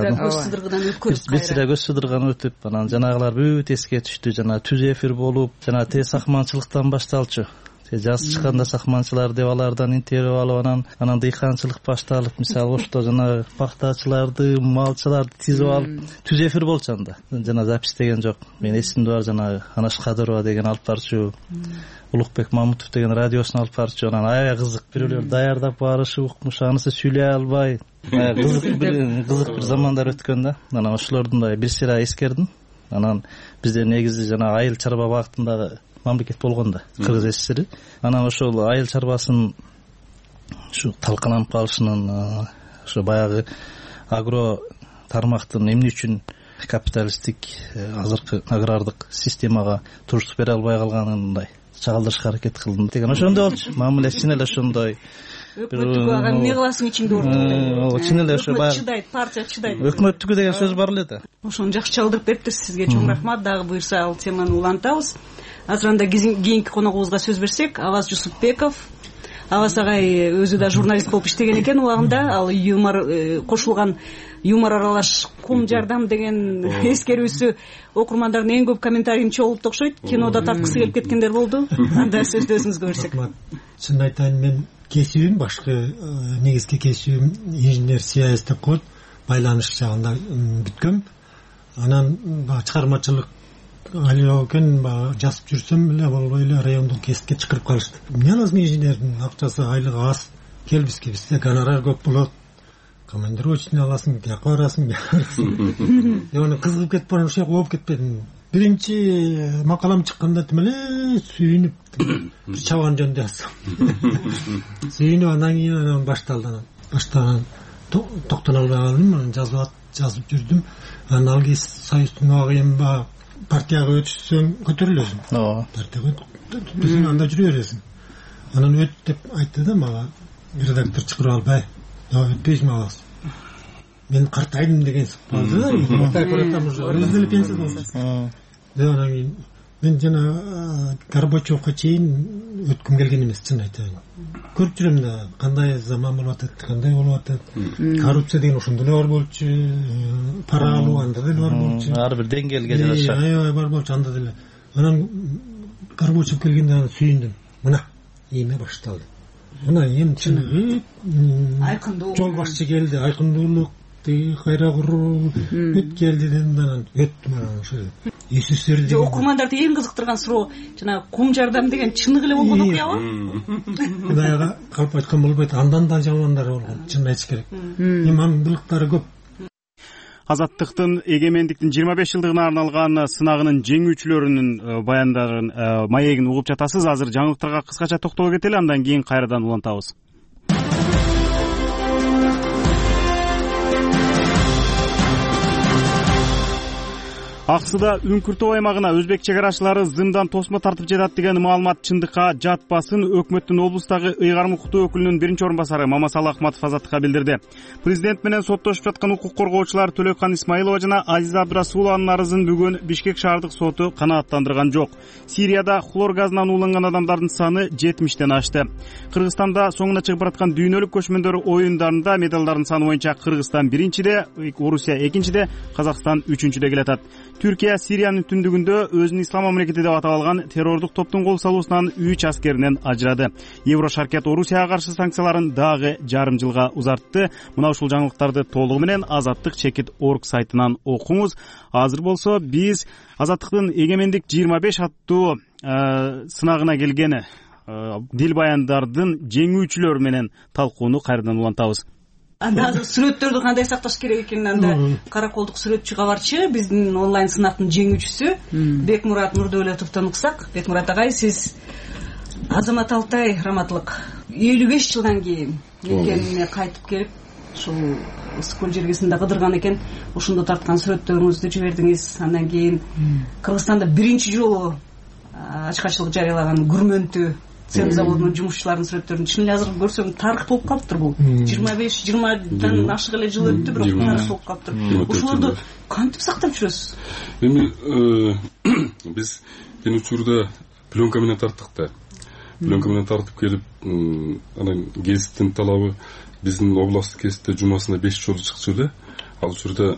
Бир сыйра көз сыдырган өтүп, анан жанагылар бүт эске түштү. Жана түз эфир болуп, жана сакманчылыктан башталчу. Жаз чыкканда сакманчылар деп алардан интервью алып, анан дыйканчылык башталып, мисалы ошто жана пахтачыларды, малчыларды тизип алып, түз эфир болчу анда. Жана запись деген жок. Мен эсимде бар, жана Анаш Кадырова деген алып барчу, Улукбек Мамутов деген радиосун алып барчу. Анан аябай кызык бирөөлөр даярдап барышы, укмуш, анысы сүйлөй албай. Кызык бир замандар өткөн да. Анан ошолордун бир сыйра эскердим. Анан бизде негизи жана айыл чарба багытындагы мамлекет болгон да, Кыргыз ССР. Анан ошол айыл чарбасын ушу талкаланып калышынын, ошо баягы агро тармактын эмне үчүн капиталисттик азыркы агрардык системага туруштук бере албай калганын мындай чагылдырышка аракет кылдым деген ошондой болчу. Мамиле чын эле ошондой. Өкмөттүкү ага эмне кыласың ичиңде ордук. Чын эле ошо баягы чыдайт, партия чыдайт. Өкмөттүкү деген сөз бар эле да. Ошону жакшы чалдырып бериптир сизге. Чоң рахмат. Дагы буюрса ал теманы улантабыз. Азыр анда кийинки коногубузга сөз берсек, Аваз Жусупбеков. Аваз агай өзү да журналист болуп иштеген экен убагында. Ал юмор кошулган, юмор аралаш кум жардам деген эскерүүсү окурмандардын эң көп комментарийин чогултtu окшойт. Кинода тарткысы келип кеткендер болду. Анда сөздү өзүңүзгө берсек. Чын айтайын, мен кесибим, башкы негизги кесибим инженер связь деп коет, байланыш жагында бүткөм. Анан чыгармачылык алып экен, жазып жүрсөм эле болбой эле райондук кесипке чакырып калышты. Эмне аласың инженердин акчасы, айлыгы аз, кел бизге, бизде гонорар көп болот, командировочный аласың, тияка барасың. Эми кызыгып кетип барам, ошол болуп кетпедим. Биринчи макалам чыкканда тим эле сүйүнүп чабган жөнүндө жазсам. Сүйүнүп анан кийин башталды. Баштаган токтоно албай калдым, анан жазып жүрдүм. Анан алги союздун агайым партияга өтүшсөң көтөрүлөсүң. Партияга өтүшсөң анда жүрө бересиң. Анан өт деп айтты да мага, редактор чакырып албай. Өтпөйсүң аласың. Мен картайдым деген сыкпалды да. Өзү деле пенсиядан. Анан кийин мен жана Горбачевка чейин өткүм келген эмес, чын айтайын. Көрүп жүрөм да, кандай заман болуп атат, кандай болуп атат. Коррупция деген ошондо эле бар болчу, пара алуу анда деле бар болчу. Ар бир деңгээлге жараша. Аябай бар болчу анда деле. Анан Горбачев келгенде аны сүйүндүм. Мына эме башталды. Мына эми чын айкындуу жол башчы келди, айкындуулук, кайра куруу бүт келди анан өттүм анан ошо. СССРди окурмандарды эң кызыктырган суроо жана кум жардам деген чыныгы эле болгон окуябы? Кудайга калп айткан болбойт, андан да жамандары болгон, чын айтыш керек. Эми анын былыктары көп. Азаттыктын эгемендиктин 25 жылдыгына арналган сынагынын жеңүүчүлөрүнүн баяндарын, маегин угуп жатасыз. Азыр жаңылыктарга кыскача токтоло кетели, андан кийин кайрадан улантабыз. Аксыда Үңкүртөө аймагына өзбек чек арачылары зымдан тосмо тартып жатат деген маалымат чындыкка жатпасын өкмөттүн облустагы ыйгарым укуктуу өкүлүнүн биринчи орун басары Мамасалы Акматов Азаттыкка билдирди. Президент менен соттошуп жаткан укук коргоочулар Төлөккан Исмаилова жана Азиза Абдрасулованын арызын бүгүн Бишкек шаардык соту канааттандырган жок. Сирияда хлор газынан ууланган адамдардын саны 70ден ашты. Кыргызстанда соңуна чыгып бараткан дүйнөлүк көчмөндөр оюндарында медалдардын саны боюнча Кыргызстан биринчиде, Орусия экинчиде, Казакстан үчүнчүдө келатат. Түркия Сириянын түндүгүндө өзүн ислам мамлекети деп атап алган террордук топтун кол салуусунан 3 аскеринен ажырады. Еврошаркет Орусияга каршы санкцияларын дагы жарым жылга узартты. Мына ушул жаңылыктарды толугу менен Азаттык.org сайтынан окуңуз. Азыр болсо биз Азаттыктын эгемендик 25 аттуу сынагына келген дил баяндардын жеңүүчүлөрү менен талкууну кайрадан улантабыз. анда сүрөттөрдү кандай сакташ керек экенин анда караколдук сүрөтчү кабарчы биздин онлайн сынактын жеңүүчүсү Бекмурат Нурдөөлөтовдон уксак. Бекмурат агай, сиз Азамат Алтай раматлык 55 жылдан кийин мекенине кайтып келип ушул ысык көл жергесинде кыдырган экен. Ошондо тарткан сүрөттөрүңүздү жибердиңиз. Андан кийин Кыргызстанда биринчи жолу ачкачылык жарыялаган Күрмөнтү цемент заводунун жумушчуларынын сүрөттөрүн чын эле азыр көрсөм тарых болуп калыптыр бул. 25-20дан ашык эле жыл өттү, бирок тарых болуп калыптыр. Ошолорду кантип сактап жүрөсүз? Эми биз мен учурда пленка менен тарттык да. Пленка менен тартып келип, анан гезиттин талабы биздин областтык гезитте жумасына 5 жолу чыкчу эле. Ал учурда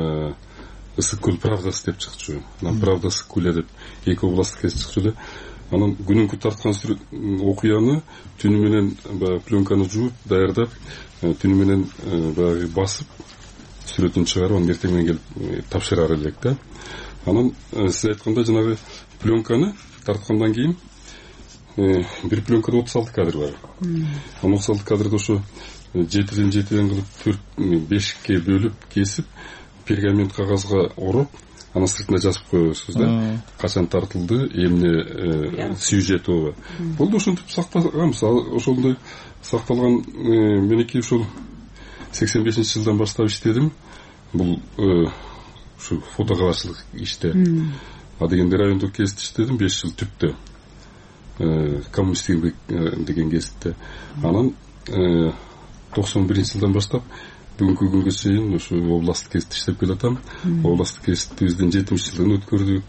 ысык көл правдасы деп чыкчу. Анан правда ысык көл деп 2 областтык гезит чыкчу эле. Анан күнүнкү тарткан окуяны түнү менен баягы пленканы жууп, даярдап, түнү менен баягы басып, сүрөтүн чыгарып, анан эртең менен келип тапшырар элек да. Анан сиз айткандай жанагы пленканы тарткандан кийин бир пленкада 36 кадр бар. Анан 36 кадрды ошо 7-7 кылып 4-5ке бөлүп, кесип, пергамент кагазга ороп, анан сыртына жазып коебуз да. Качан тартылды, эмне сюжет болобу. Бул ошентип сактаганбыз. Ошондой сакталган меники ушул 85-жылдан баштап иштедим. Бул ушу фотокабарчылык иште. Дегенде райондук гезитте иштедим 5 жыл түптө. Коммунистик деген гезитте. Анан 91-жылдан баштап бүгүнкү күнгө чейин ушу областтык гезитте иштеп келатам. Областтык гезитибиздин 70 жылдыгын өткөрдүк.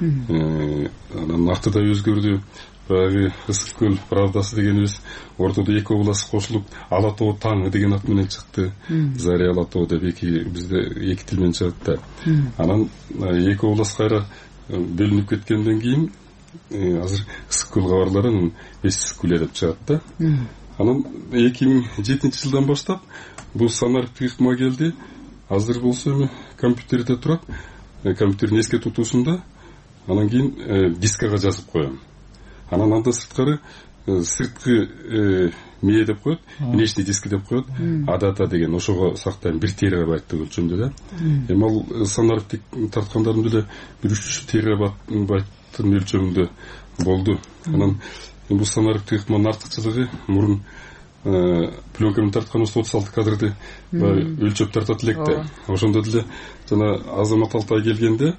Анан аты да өзгөрдү. Баягы ысык көл правдасы дегенибиз ортодо 2 област кошулуп Ала тоо таңы деген ат менен чыкты. Заря Ала тоо деп бизде 2 тил менен чыгат да. Анан 2 област кайра бөлүнүп кеткенден кийин азыр ысык көл кабарлары ысык көл деп чыгат да. Анан 2007-жылдан баштап бул санариптик ыкма келди. Азыр болсо эми компьютерде турат. Компьютердин эске тутуусунда анан кийин дискага жазып коем. Анан анда сырткары сырткы мээ деп коет, внешний диск деп коет. Адата деген ошого сактайм 1 терабайттык өлчөмдө да. Эми ал санариптик тарткандардын деле 3 терабайттын өлчөмүндө болду. Анан бул санариптик ыкманын артыкчылыгы мурун пленка менен тартканыбыз 36 кадрды өлчөп тартат элек да. Ошондо деле жана Азамат Алтай келгенде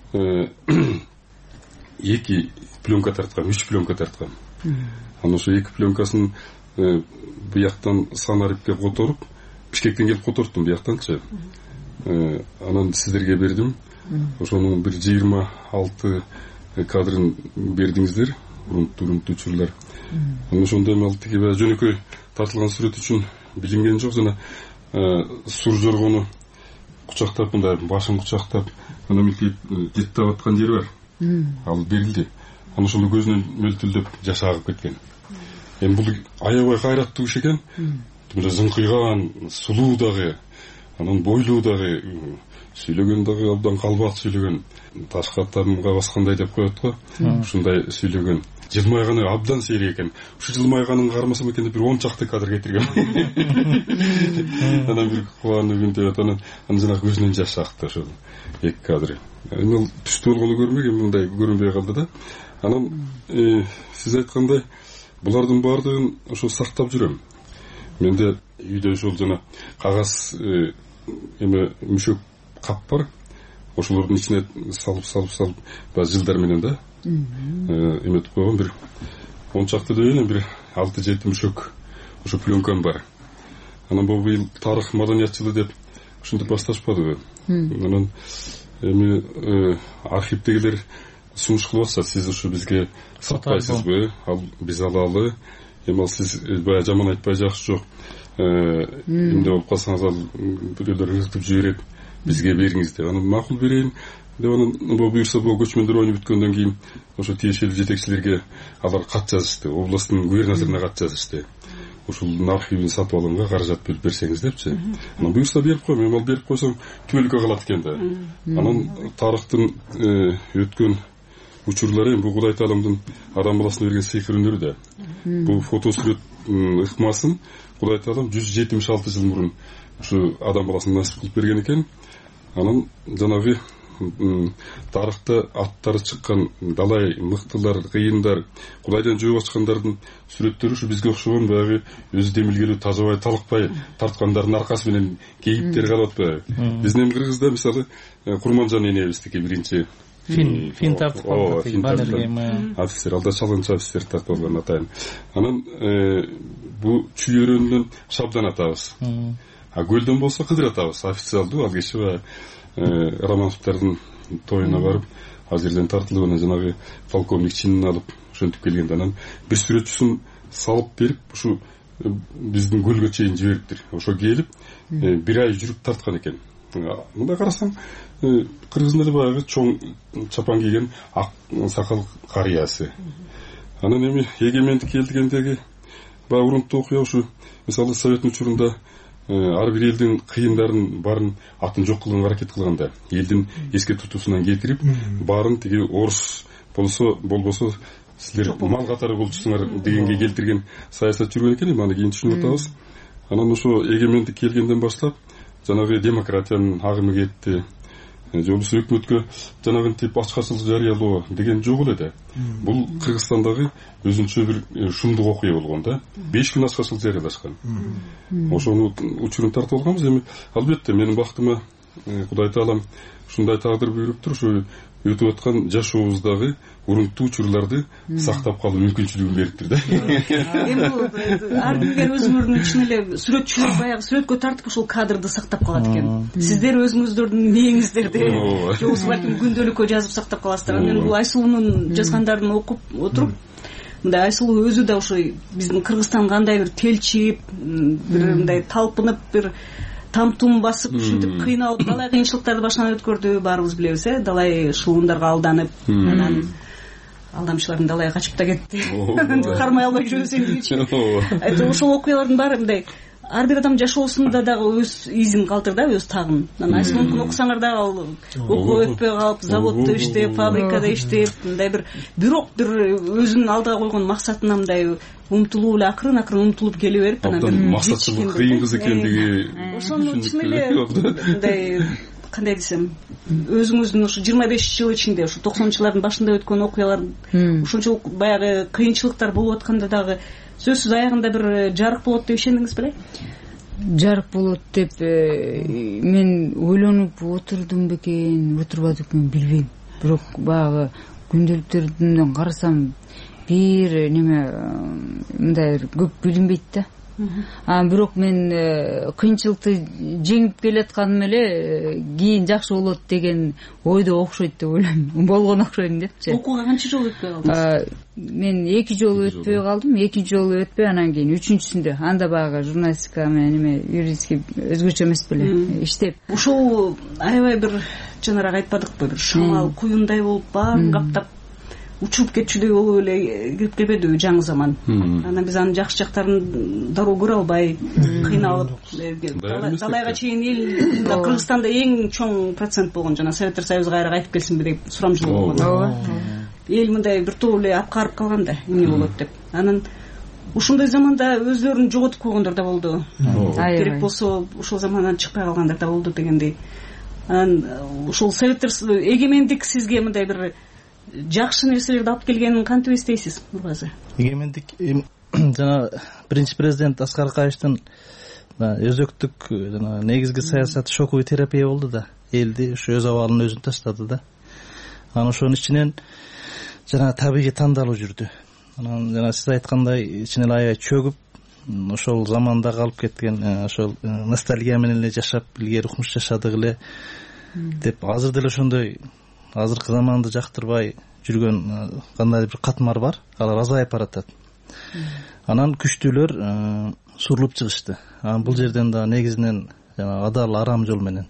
2 пленка тарткан, 3 пленка тарткан. Анан ошо 2 пленкасын бияктан санарипке которуп, Бишкектен келип которуптум бияктанчы. Анан сиздерге бердим. Ошонун бир 26 кадрын бердиңиздер, урунтуучулар. Анан ошондо эми ал тиги жөнөкөй тартылган сүрөт үчүн билинген жок, жана сур жоргону кучактап, мындай башын кучактап, анан мынтип жеттеп аткан жери бар. Ал берилди. Анан ошону көзүнөн мөлтүлдөп жаш агып кеткен. Эми бул аябай кайраттуу киши экен. Мындай зыңкыйган, сулуу дагы, анан бойлуу дагы, сүйлөгөн дагы абдан калбат сүйлөгөн. Ташка тамга баскандай деп коет го. Ушундай сүйлөгөн. Жылмайганы абдан сейрек экен. Ушу жылмайганын кармасам экен деп бир 10 чакты кадр кетирген. Анан бир кубанып үнтөп анан жана көзүнөн жаш акты ошол 2 кадры. Эми түштүү болгону көрмөгөн, мындай көрүнбөй калды да. Анан сиз айткандай булардын баардыгын ошо сактап жүрөм. Менде үйдө ошол жана кагаз эме мүшөк кап бар. Ошолордун ичине салып жылдар менен да эметип койгон бир 10 чакты дейин бир 6-7 мүшөк ошо пленкам бар. Анан бул быйыл тарых маданиятчылык деп ушинтип башташпадыбы. Анан эми архивдегилер сунуш кылып атышат, сиз ушу бизге сатпайсызбы? Ал биз алалы. Эми ал сиз баягы жаман айтпай жакшы жок. Эмне болуп калсаңыз ал бирөөлөр ыртып жиберет, бизге бериңиз деп. Анан макул берейин деп, анан бул буюрса бул көчмөндөр ойнуп бүткөндөн кийин ошо тиешелүү жетекчилерге алар кат жазышты, областтын губернаторуна кат жазышты. Ушул архивин сатып алганга каражат бөлүп берсеңиз депчи. Анан буюрса берип койм, эми ал берип койсоң түбөлүккө калат экен да. Анан тарыхтын өткөн учурлары бул Кудай Тааламдын адам баласына берген сыйкыр өнөрү да. Бул фотосурет ыкмасын Кудай Таалам 176 жыл мурун ушу адам баласына насип кылып берген экен. Анан жанагы тарыхта аттары чыккан далай мыктылар, кыйындар, Кудайдан жөө ачкандардын сүрөттөрү ушу бизге окшогон баягы өзү демилгелүү, тазабай, талыкпай тарткандардын аркасы менен кейиптер калып атпайбы? Биздин эми Кыргызда мисалы Курманжан энебиздики биринчи фин тартып калган офицер, алда чалгынчы офицер тартып алган атайын. Анан бу Чүйөрөндөн Шабдан атабыз. А Көлдөн болсо Кыдыр атабыз, официалдуу ал киши Романовдордун тоюна барып, ал жерден тартылып, анан жанагы полковник чинин алып, ошентип келгенде анан бир сүрөтчүсүн салып берип, ушу биздин көлгө чейин жибериптир. Ошо келип, бир ай жүрүп тарткан экен. Мындай карасаң, Кыргыздын эле баягы чоң чапан кийген ак сакал карыясы. Анан эми эгемендик келгендеги баягы урунттуу окуя ушу, мисалы Советтин учурунда ар бир элдин кыйындарын барын атын жок кылганга аракет кылганда, элдин эске тутуусунан кетирип, барын тиги орус болбосо силер мал катары болчусуңар дегенге келтирген саясат жүргөн экен. Эми аны кийин түшүнүп атабыз. Анан ошо эгемендик келгенден баштап жанагы демократиянын агымы кетти. Же болбосо өкмөткө жанагынтип ачкачылык жарыялоо деген жок эле да. Бул Кыргызстандагы өзүнчө бир шумдук окуя болгон да. 5 күн ачкачылык жарыялашкан. Ошону учурун тартып алганбыз. Эми албетте менин бактыма Кудай Таалам ушундай тагдыр буйруптур, ушу өтүп аткан жашообуздагы урунттуу учурларды сактап калуу мүмкүнчүлүгүн бериптир да. Эми бул ар бир өзүңөрдүн ичинде эле сүрөтчүлөр баягы сүрөткө тартып ошол кадрды сактап калат экен. Сиздер өзүңүздөрдүн мээңиздерди же болбосо балким күндөлүккө жазып сактап каласыздар. Мен бул Айсулуунун жазгандарын окуп отуруп, мындай Айсулуу өзү да ошо биздин Кыргызстан кандай бир телчип, бир мындай талпынып, бир там-тум басып, ушинтип кыйналып, далай кыйынчылыктарды башынан өткөрдү, баарыбыз билебиз, далай шуундарга алданып, анан алдамчылардын далайга качып да кетти. Кармай албай жүрө берсең. Ошол окуялардын баары мындай ар бир адам жашоосунда дагы өз изин калтырды да, өз тагын. Анан Айсулууну окусаңар дагы ал окуу өтпөй калып, заводдо иштеп, фабрикада иштеп, мындай бирок бир өзүнүн алдыга койгон максатына мындай умтулуп эле акырын умтулуп келе берип, анан бир максатчылык кыйын кыз экендиги. Ошону чын эле мындай кандай десем, өзүңүздүн ушу 25 жыл ичинде, ушу 90-жылдардын башында өткөн окуялар ушунчалык баягы кыйынчылыктар болуп атканда дагы сөзсүз аягында бир жарык болот деп ишендиңиз беле? Жарык болот деп мен ойлонуп отурдум бекен, отурбадым бекен билбейм. Бирок баягы күндөлүктөрдөн карасам бир неме мындай көп билинбейт да. Бирок мен кыйынчылыкты жеңип келатканым эле кийин жакшы болот деген ойдо окшойт деп ойлойм. Болгон окшойм депчи. Окууга канча жолу өтпөй калдыңыз? Мен 2 жолу өтпөй калдым, 2 жолу өтпөй, анан кийин 3-сүндө анда баягы журналистика менен юридический өзгөчө эмес беле иштеп. Ушул аябай бир жанараак айтпадыкпы, бир шамал куюндай болуп баарын каптап учуруп кетчүдөй болуп эле кирип келбедиби жаңы заман. Анан биз анын жакшы жактарын дароо көрө албай кыйналып далайга чейин эл Кыргызстанда эң чоң процент болгон, жана Советтер Союзу кайра кайтып келсинби деп сурамжылоо болгон. Эл мындай бир топ эле апкарып калган да, эмне болот деп. Анан ушундай заманда өздөрүн жоготуп койгондор да болду. Керек болсо ушул замандан чыкпай калгандар да болду дегендей. Анан ушул Советтер эгемендик сизге мындай бир жакшы нерселерди алып келгенин кантип эстейсиз, Нургазы? Эгемендик жана биринчи президент Аскар Акаевдин өзөктүк жана негизги саясаты шоковый терапия болду да. Элди ушу өз абалын өзүн таштады да. Анан ошонун ичинен жана табигый тандалуу жүрдү. Анан жана сиз айткандай ичине эле аябай чөгүп, ошол заманда калып кеткен, ошол ностальгия менен эле жашап, илгери укмуш жашадык эле деп азыр деле ошондой азыркы заманды жактырбай жүргөн кандай бир катмар бар, алар азайып баратат. Анан күчтүүлөр сурулуп чыгышты. Анан бул жерден да негизинен жана адал арам жол менен.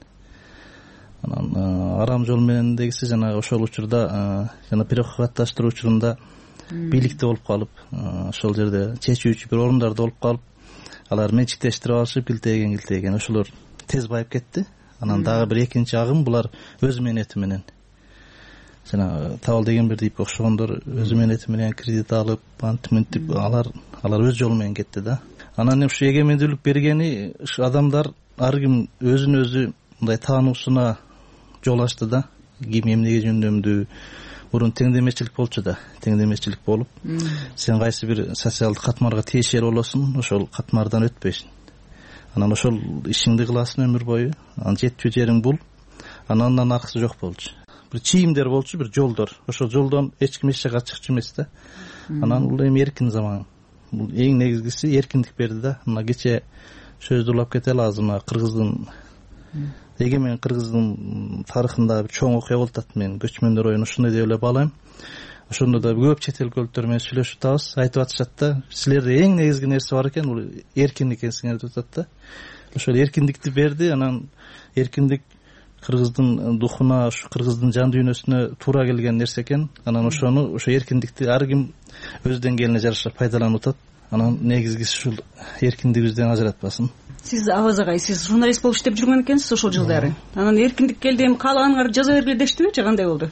Анан арам жол менен дегиси жана ошол учурда жана пирокатташтыруу учурунда бийликте болуп калып, ошол жерде чечүүчү бир орундарда болуп калып, алар менчиктештирип алышып, килтейген ошолор тез байып кетти. Анан дагы бир экинчи агым булар өз мээнети менен жана табал деген бир дейп окшогондор өзү менети менен кредит алып антиминтип алар өз жолу менен кетти да. Анан ушу эгемендүүлүк бергени адамдар ар ким өзүн өзү мындай таануусуна жол ачты да. Ким эмнеге жөндөмдүү, мурун теңдемечилик болчу да. Теңдемечилик болуп, сен кайсы бир социалдык катмарга тиешелүү болосуң, ошол катмардан өтпөйсүң. Анан ошол ишиңди кыласың өмүр бою. Анан жетчү жериң бул. Анан андан аркысы жок болчу. Бир чийимдер болчу, бир жолдор. Ошол жолдон эч ким эч жака чыкчу эмес да. Анан бул эми эркин заман. Бул эң негизгиси эркиндик берди да. Мына кече сөздү улап кетели азыр мына Кыргыздын эгемен Кыргыздын тарыхында бир чоң окуя болуп атат. Мен көчмөндөр оюну ушундай деп эле баалайм. Ошондо да көп чет эл көлүктөр менен сүйлөшүп атабыз. Айтып атышат да, силерде эң негизги нерсе бар экен, бул эркиндик экенсиңер деп атат да. Ошол эркиндикти берди. Анан эркиндик Кыргыздын духуна, ушу Кыргыздын жан дүйнөсүнө туура келген нерсе экен. Анан ошону, ошо эркиндикти ар ким өз деңгээлине жараша пайдаланып атат. Анан негизгиси ушул эркиндигибизден ажыратпасын. Сиз Абаз агай, сиз журналист болуп иштеп жүргөн экенсиз ошол жылдары. Анан эркиндик келди, эми каалаганыңарды жаза бергиле дештиби, кандай болду?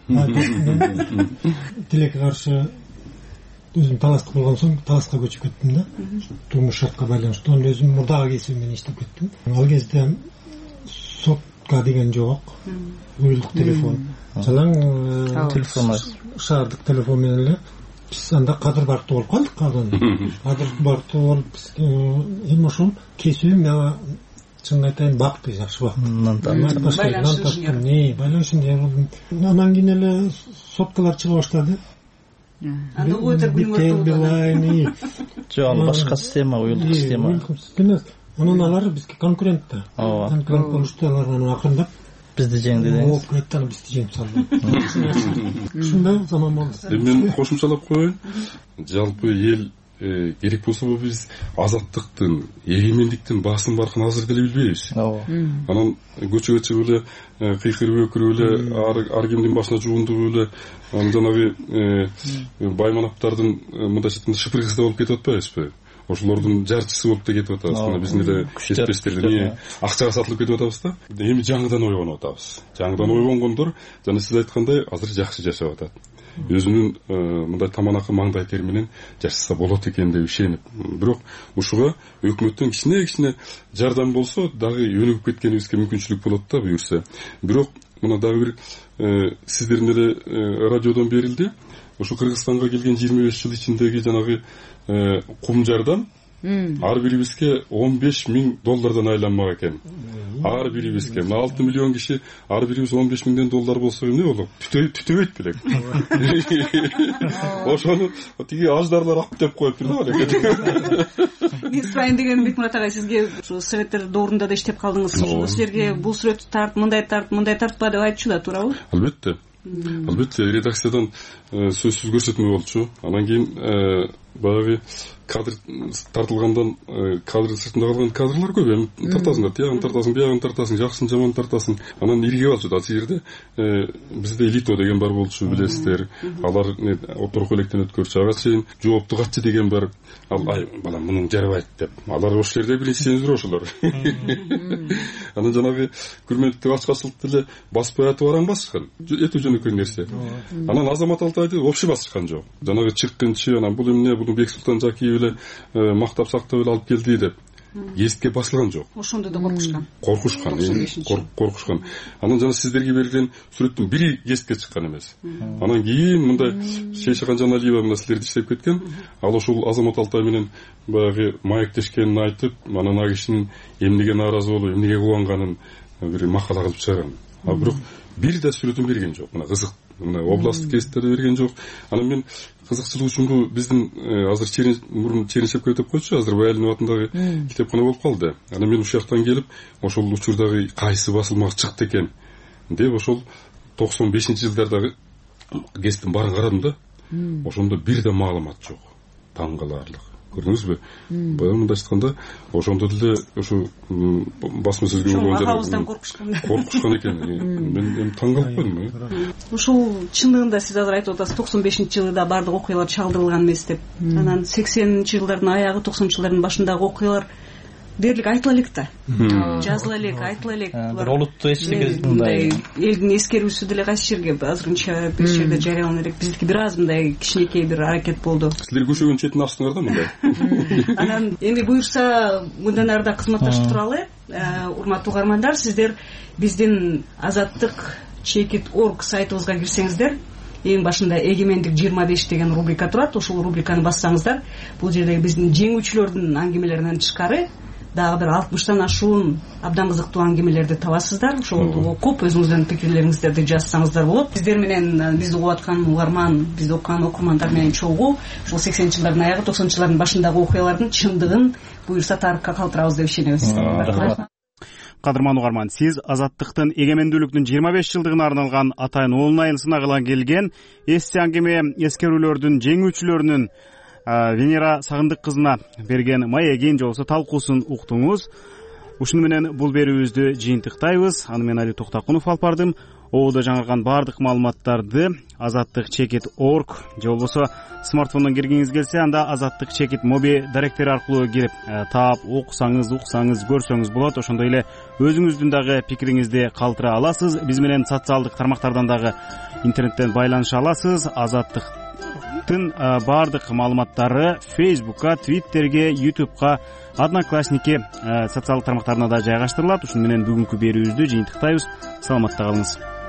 Тилекке каршы өзүм таластык болгон соң таласка көчүп кеттим да. Турмуш шартка байланыштуу. Анан өзүм мурдагы кесиби менен иштеп кеттим. Ал кезде сотка деген жок. Уюлдук телефон. Жалаң телефон, шаардык телефон менен эле биз анда кадыр бартуу болуп калдык. Кадыр бартуу болуп эми ошол кесибим мага чынын айтайын бакты, жакшы бакты. Байланышым. Анан кийин эле соткалар чыга баштады. Анда өтө күнүмөр жок, башка система, уюлдук система. Анан алар бизге конкурент да. Конкурент болушту, алар анан акырындап бизди жеңди деңиз. Ооп, бизди жеңип салды. Ушундай заман болду. Мен кошумчалап коеюн. Жалпы эл керек болсо биз азаттыктын, эгемендиктин басым баркын азыр деле билбейбиз. Анан көчөгө чыгып эле кыйкырып өкүрүп эле ар кимдин башына жуундугуп эле жанагы байманаптардын мындайча айтканда шыпыргысы болуп кетип атпайбызбы? Ошолордун жарчысы болуп да кетип атабыз. Мына биздин эле жетпестердин акчага сатылып кетип атабыз да. Эми жаңыдан ойгонуп атабыз. Жаңыдан ойгонгондор жана сиз айткандай азыр жакшы жашап атат. Өзүнүн мындай таманакы маңдай тери менен жашаса болот экен деп ишенип. Бирок ушуга өкмөттөн кичине жардам болсо дагы өнүгүп кеткенибизге мүмкүнчүлүк болот да буюрса. Бирок мына дагы бир сиздердин эле радиодон берилди. Ушу Кыргызстанга келген 25 жыл ичиндеги жанагы кумжардан ар бирибизге $15,000 айланмак экен. Ар бирибизге 6 миллион киши, ар бирибиз $15,000 болсо эмне болот? Түтөбөйт белек. Ошону тиги аждарлар ап деп коюп турду белек. Мен сурайын деген Бекмурат агай, сизге советтер доорунда да иштеп калдыңыз. Силерге бул сүрөттү тарт, мындай тартпа деп айтчу да, туурабы? Албетте. Албетте, редакциядан сөзсүз көрсөтмө болчу. Анан кийин баягы кадр тартылгандан кадр сыртында калган кадрлар көп. Эми тартасың, тиягын тартасың, биягын тартасың, жакшысын жаманын тартасың. Анан ирге болчу да. Ал жерде бизде элито деген бар болчу, билесиздер. Алар отургу электен өткөрчү, ага чейин жоопту катчы деген бар. Ал балам мунун жарабайт деп. Алар ошол жерде билесиңиздер ошолор. Анан жанагы күрмөнтүк ачкачылыкты эле баспай атып баранбасышкан. Өтө жөнөкөй нерсе. Анан Азамат Алтайды вообще басышкан жок. Жанагы чыккынчы, анан бул эмне, бул Бексултан Жакиев эле мактап сактап эле алып келди деп. Гезитке басылган жок. Ошондо да коркушкан. Коркушкан. Анан жана сиздерге берилген сүрөттүн бири гезитке чыккан эмес. Анан кийин мындай Шейшахан Жаналиева мына силерде иштеп кеткен. Ал ошол Азамат Алтай менен баягы маектешкенин айтып, анан ал кишинин эмнеге нааразы болуп, эмнеге кубанганын бир макала кылып чыгарган. А бирок бир да сүрөтүн берген жок. Мына кызык. Мына областтык гезиттерде берген жок. Анан мен кызыкчылык үчүн биздин азыр мурун Череншевка деп койчу, азыр Баялинов атындагы китепкана болуп калды. Анан мен ушул жактан келип, ошол учурдагы кайсы басылмак чыкты экен деп ошол 95-жылдардагы гезиттин баарын карадым да. Ошондо бир да маалымат жок. Таң каларлык. Көрдүңүзбү? Баягы мындайча айтканда, ошондо деле ошо басма сөзгө болгон коркушкан экен. Мен эми таң калып калдым. Ушул чындыгында сиз азыр айтып атасыз, 95-жылда бардык окуялар чагдырылган эмес деп. Анан 80-жылдардын аягы, 90-жылдардын башындагы окуялар дээрлик айтыла элек да, жазыла элек, айтыла элек. Бир олуттуу эчтеги мындай элдин эскерүүсү деле кайсы жерге азырынча бир жерде жарыялана элек. Биздики бир аз мындай кичинекей бир аракет болду. Силер көчөгөн четин астыңар да мындай. Анан эми буюрса мындан ары да кызматташып туралы. Урматтуу угармандар, сиздер биздин Азаттык Чекит.org сайтыбызга кирсеңиздер, эң башында эгемендик 25 деген рубрика турат. Ошол рубриканы бассаңыздар, бул жерде биздин жеңүүчүлөрдүн аңгемелеринен тышкары дагы бир 60тан ашуун абдан кызыктуу аңгемелерди табасыздар. Ошол окуп өзүңүздүн пикирлериңиздерди жазсаңыздар болот. Сиздер менен бизди угуп аткан угарман, бизди окуган окурмандар менен чогуу ушул 80-жылдардын аягы, 90-жылдардын башындагы окуялардын чындыгын буюрса тарыхка калтырабыз деп ишенебиз. Кадырман угарман, сиз Азаттыктын эгемендүүлүктүн 25 жылдыгына арналган атайын онлайн сынагыла келген эссе аңгеме эскерүүлөрдүн жеңүүчүлөрүнүн Венера Сагындык кызына берген маегин же болбосо талкуусун уктуңуз. Ушуну менен бул берүүбүздү жыйынтыктайбыз. Аны мен Али Токтакунов алып бардым. Оодо жаңырган баардык маалыматтарды Азаттык Чекит.org же болбосо смартфондон киргиңиз келсе, анда Азаттык Чекит моби даректери аркылуу кирип таап уксаңыз, көрсөңүз болот. Ошондой эле өзүңүздүн дагы пикириңизди калтыра аласыз. Биз менен социалдык тармактардан дагы интернеттен байланыша аласыз. Азаттыктын баардык маалыматтары Facebook'ка, Twitter'ге, YouTube'ка, Одноклассники социалдык тармактарына да жайгаштырылат. Ушуну менен бүгүнкү берүүбүздү жыйынтыктайбыз. Саламатта калыңыз.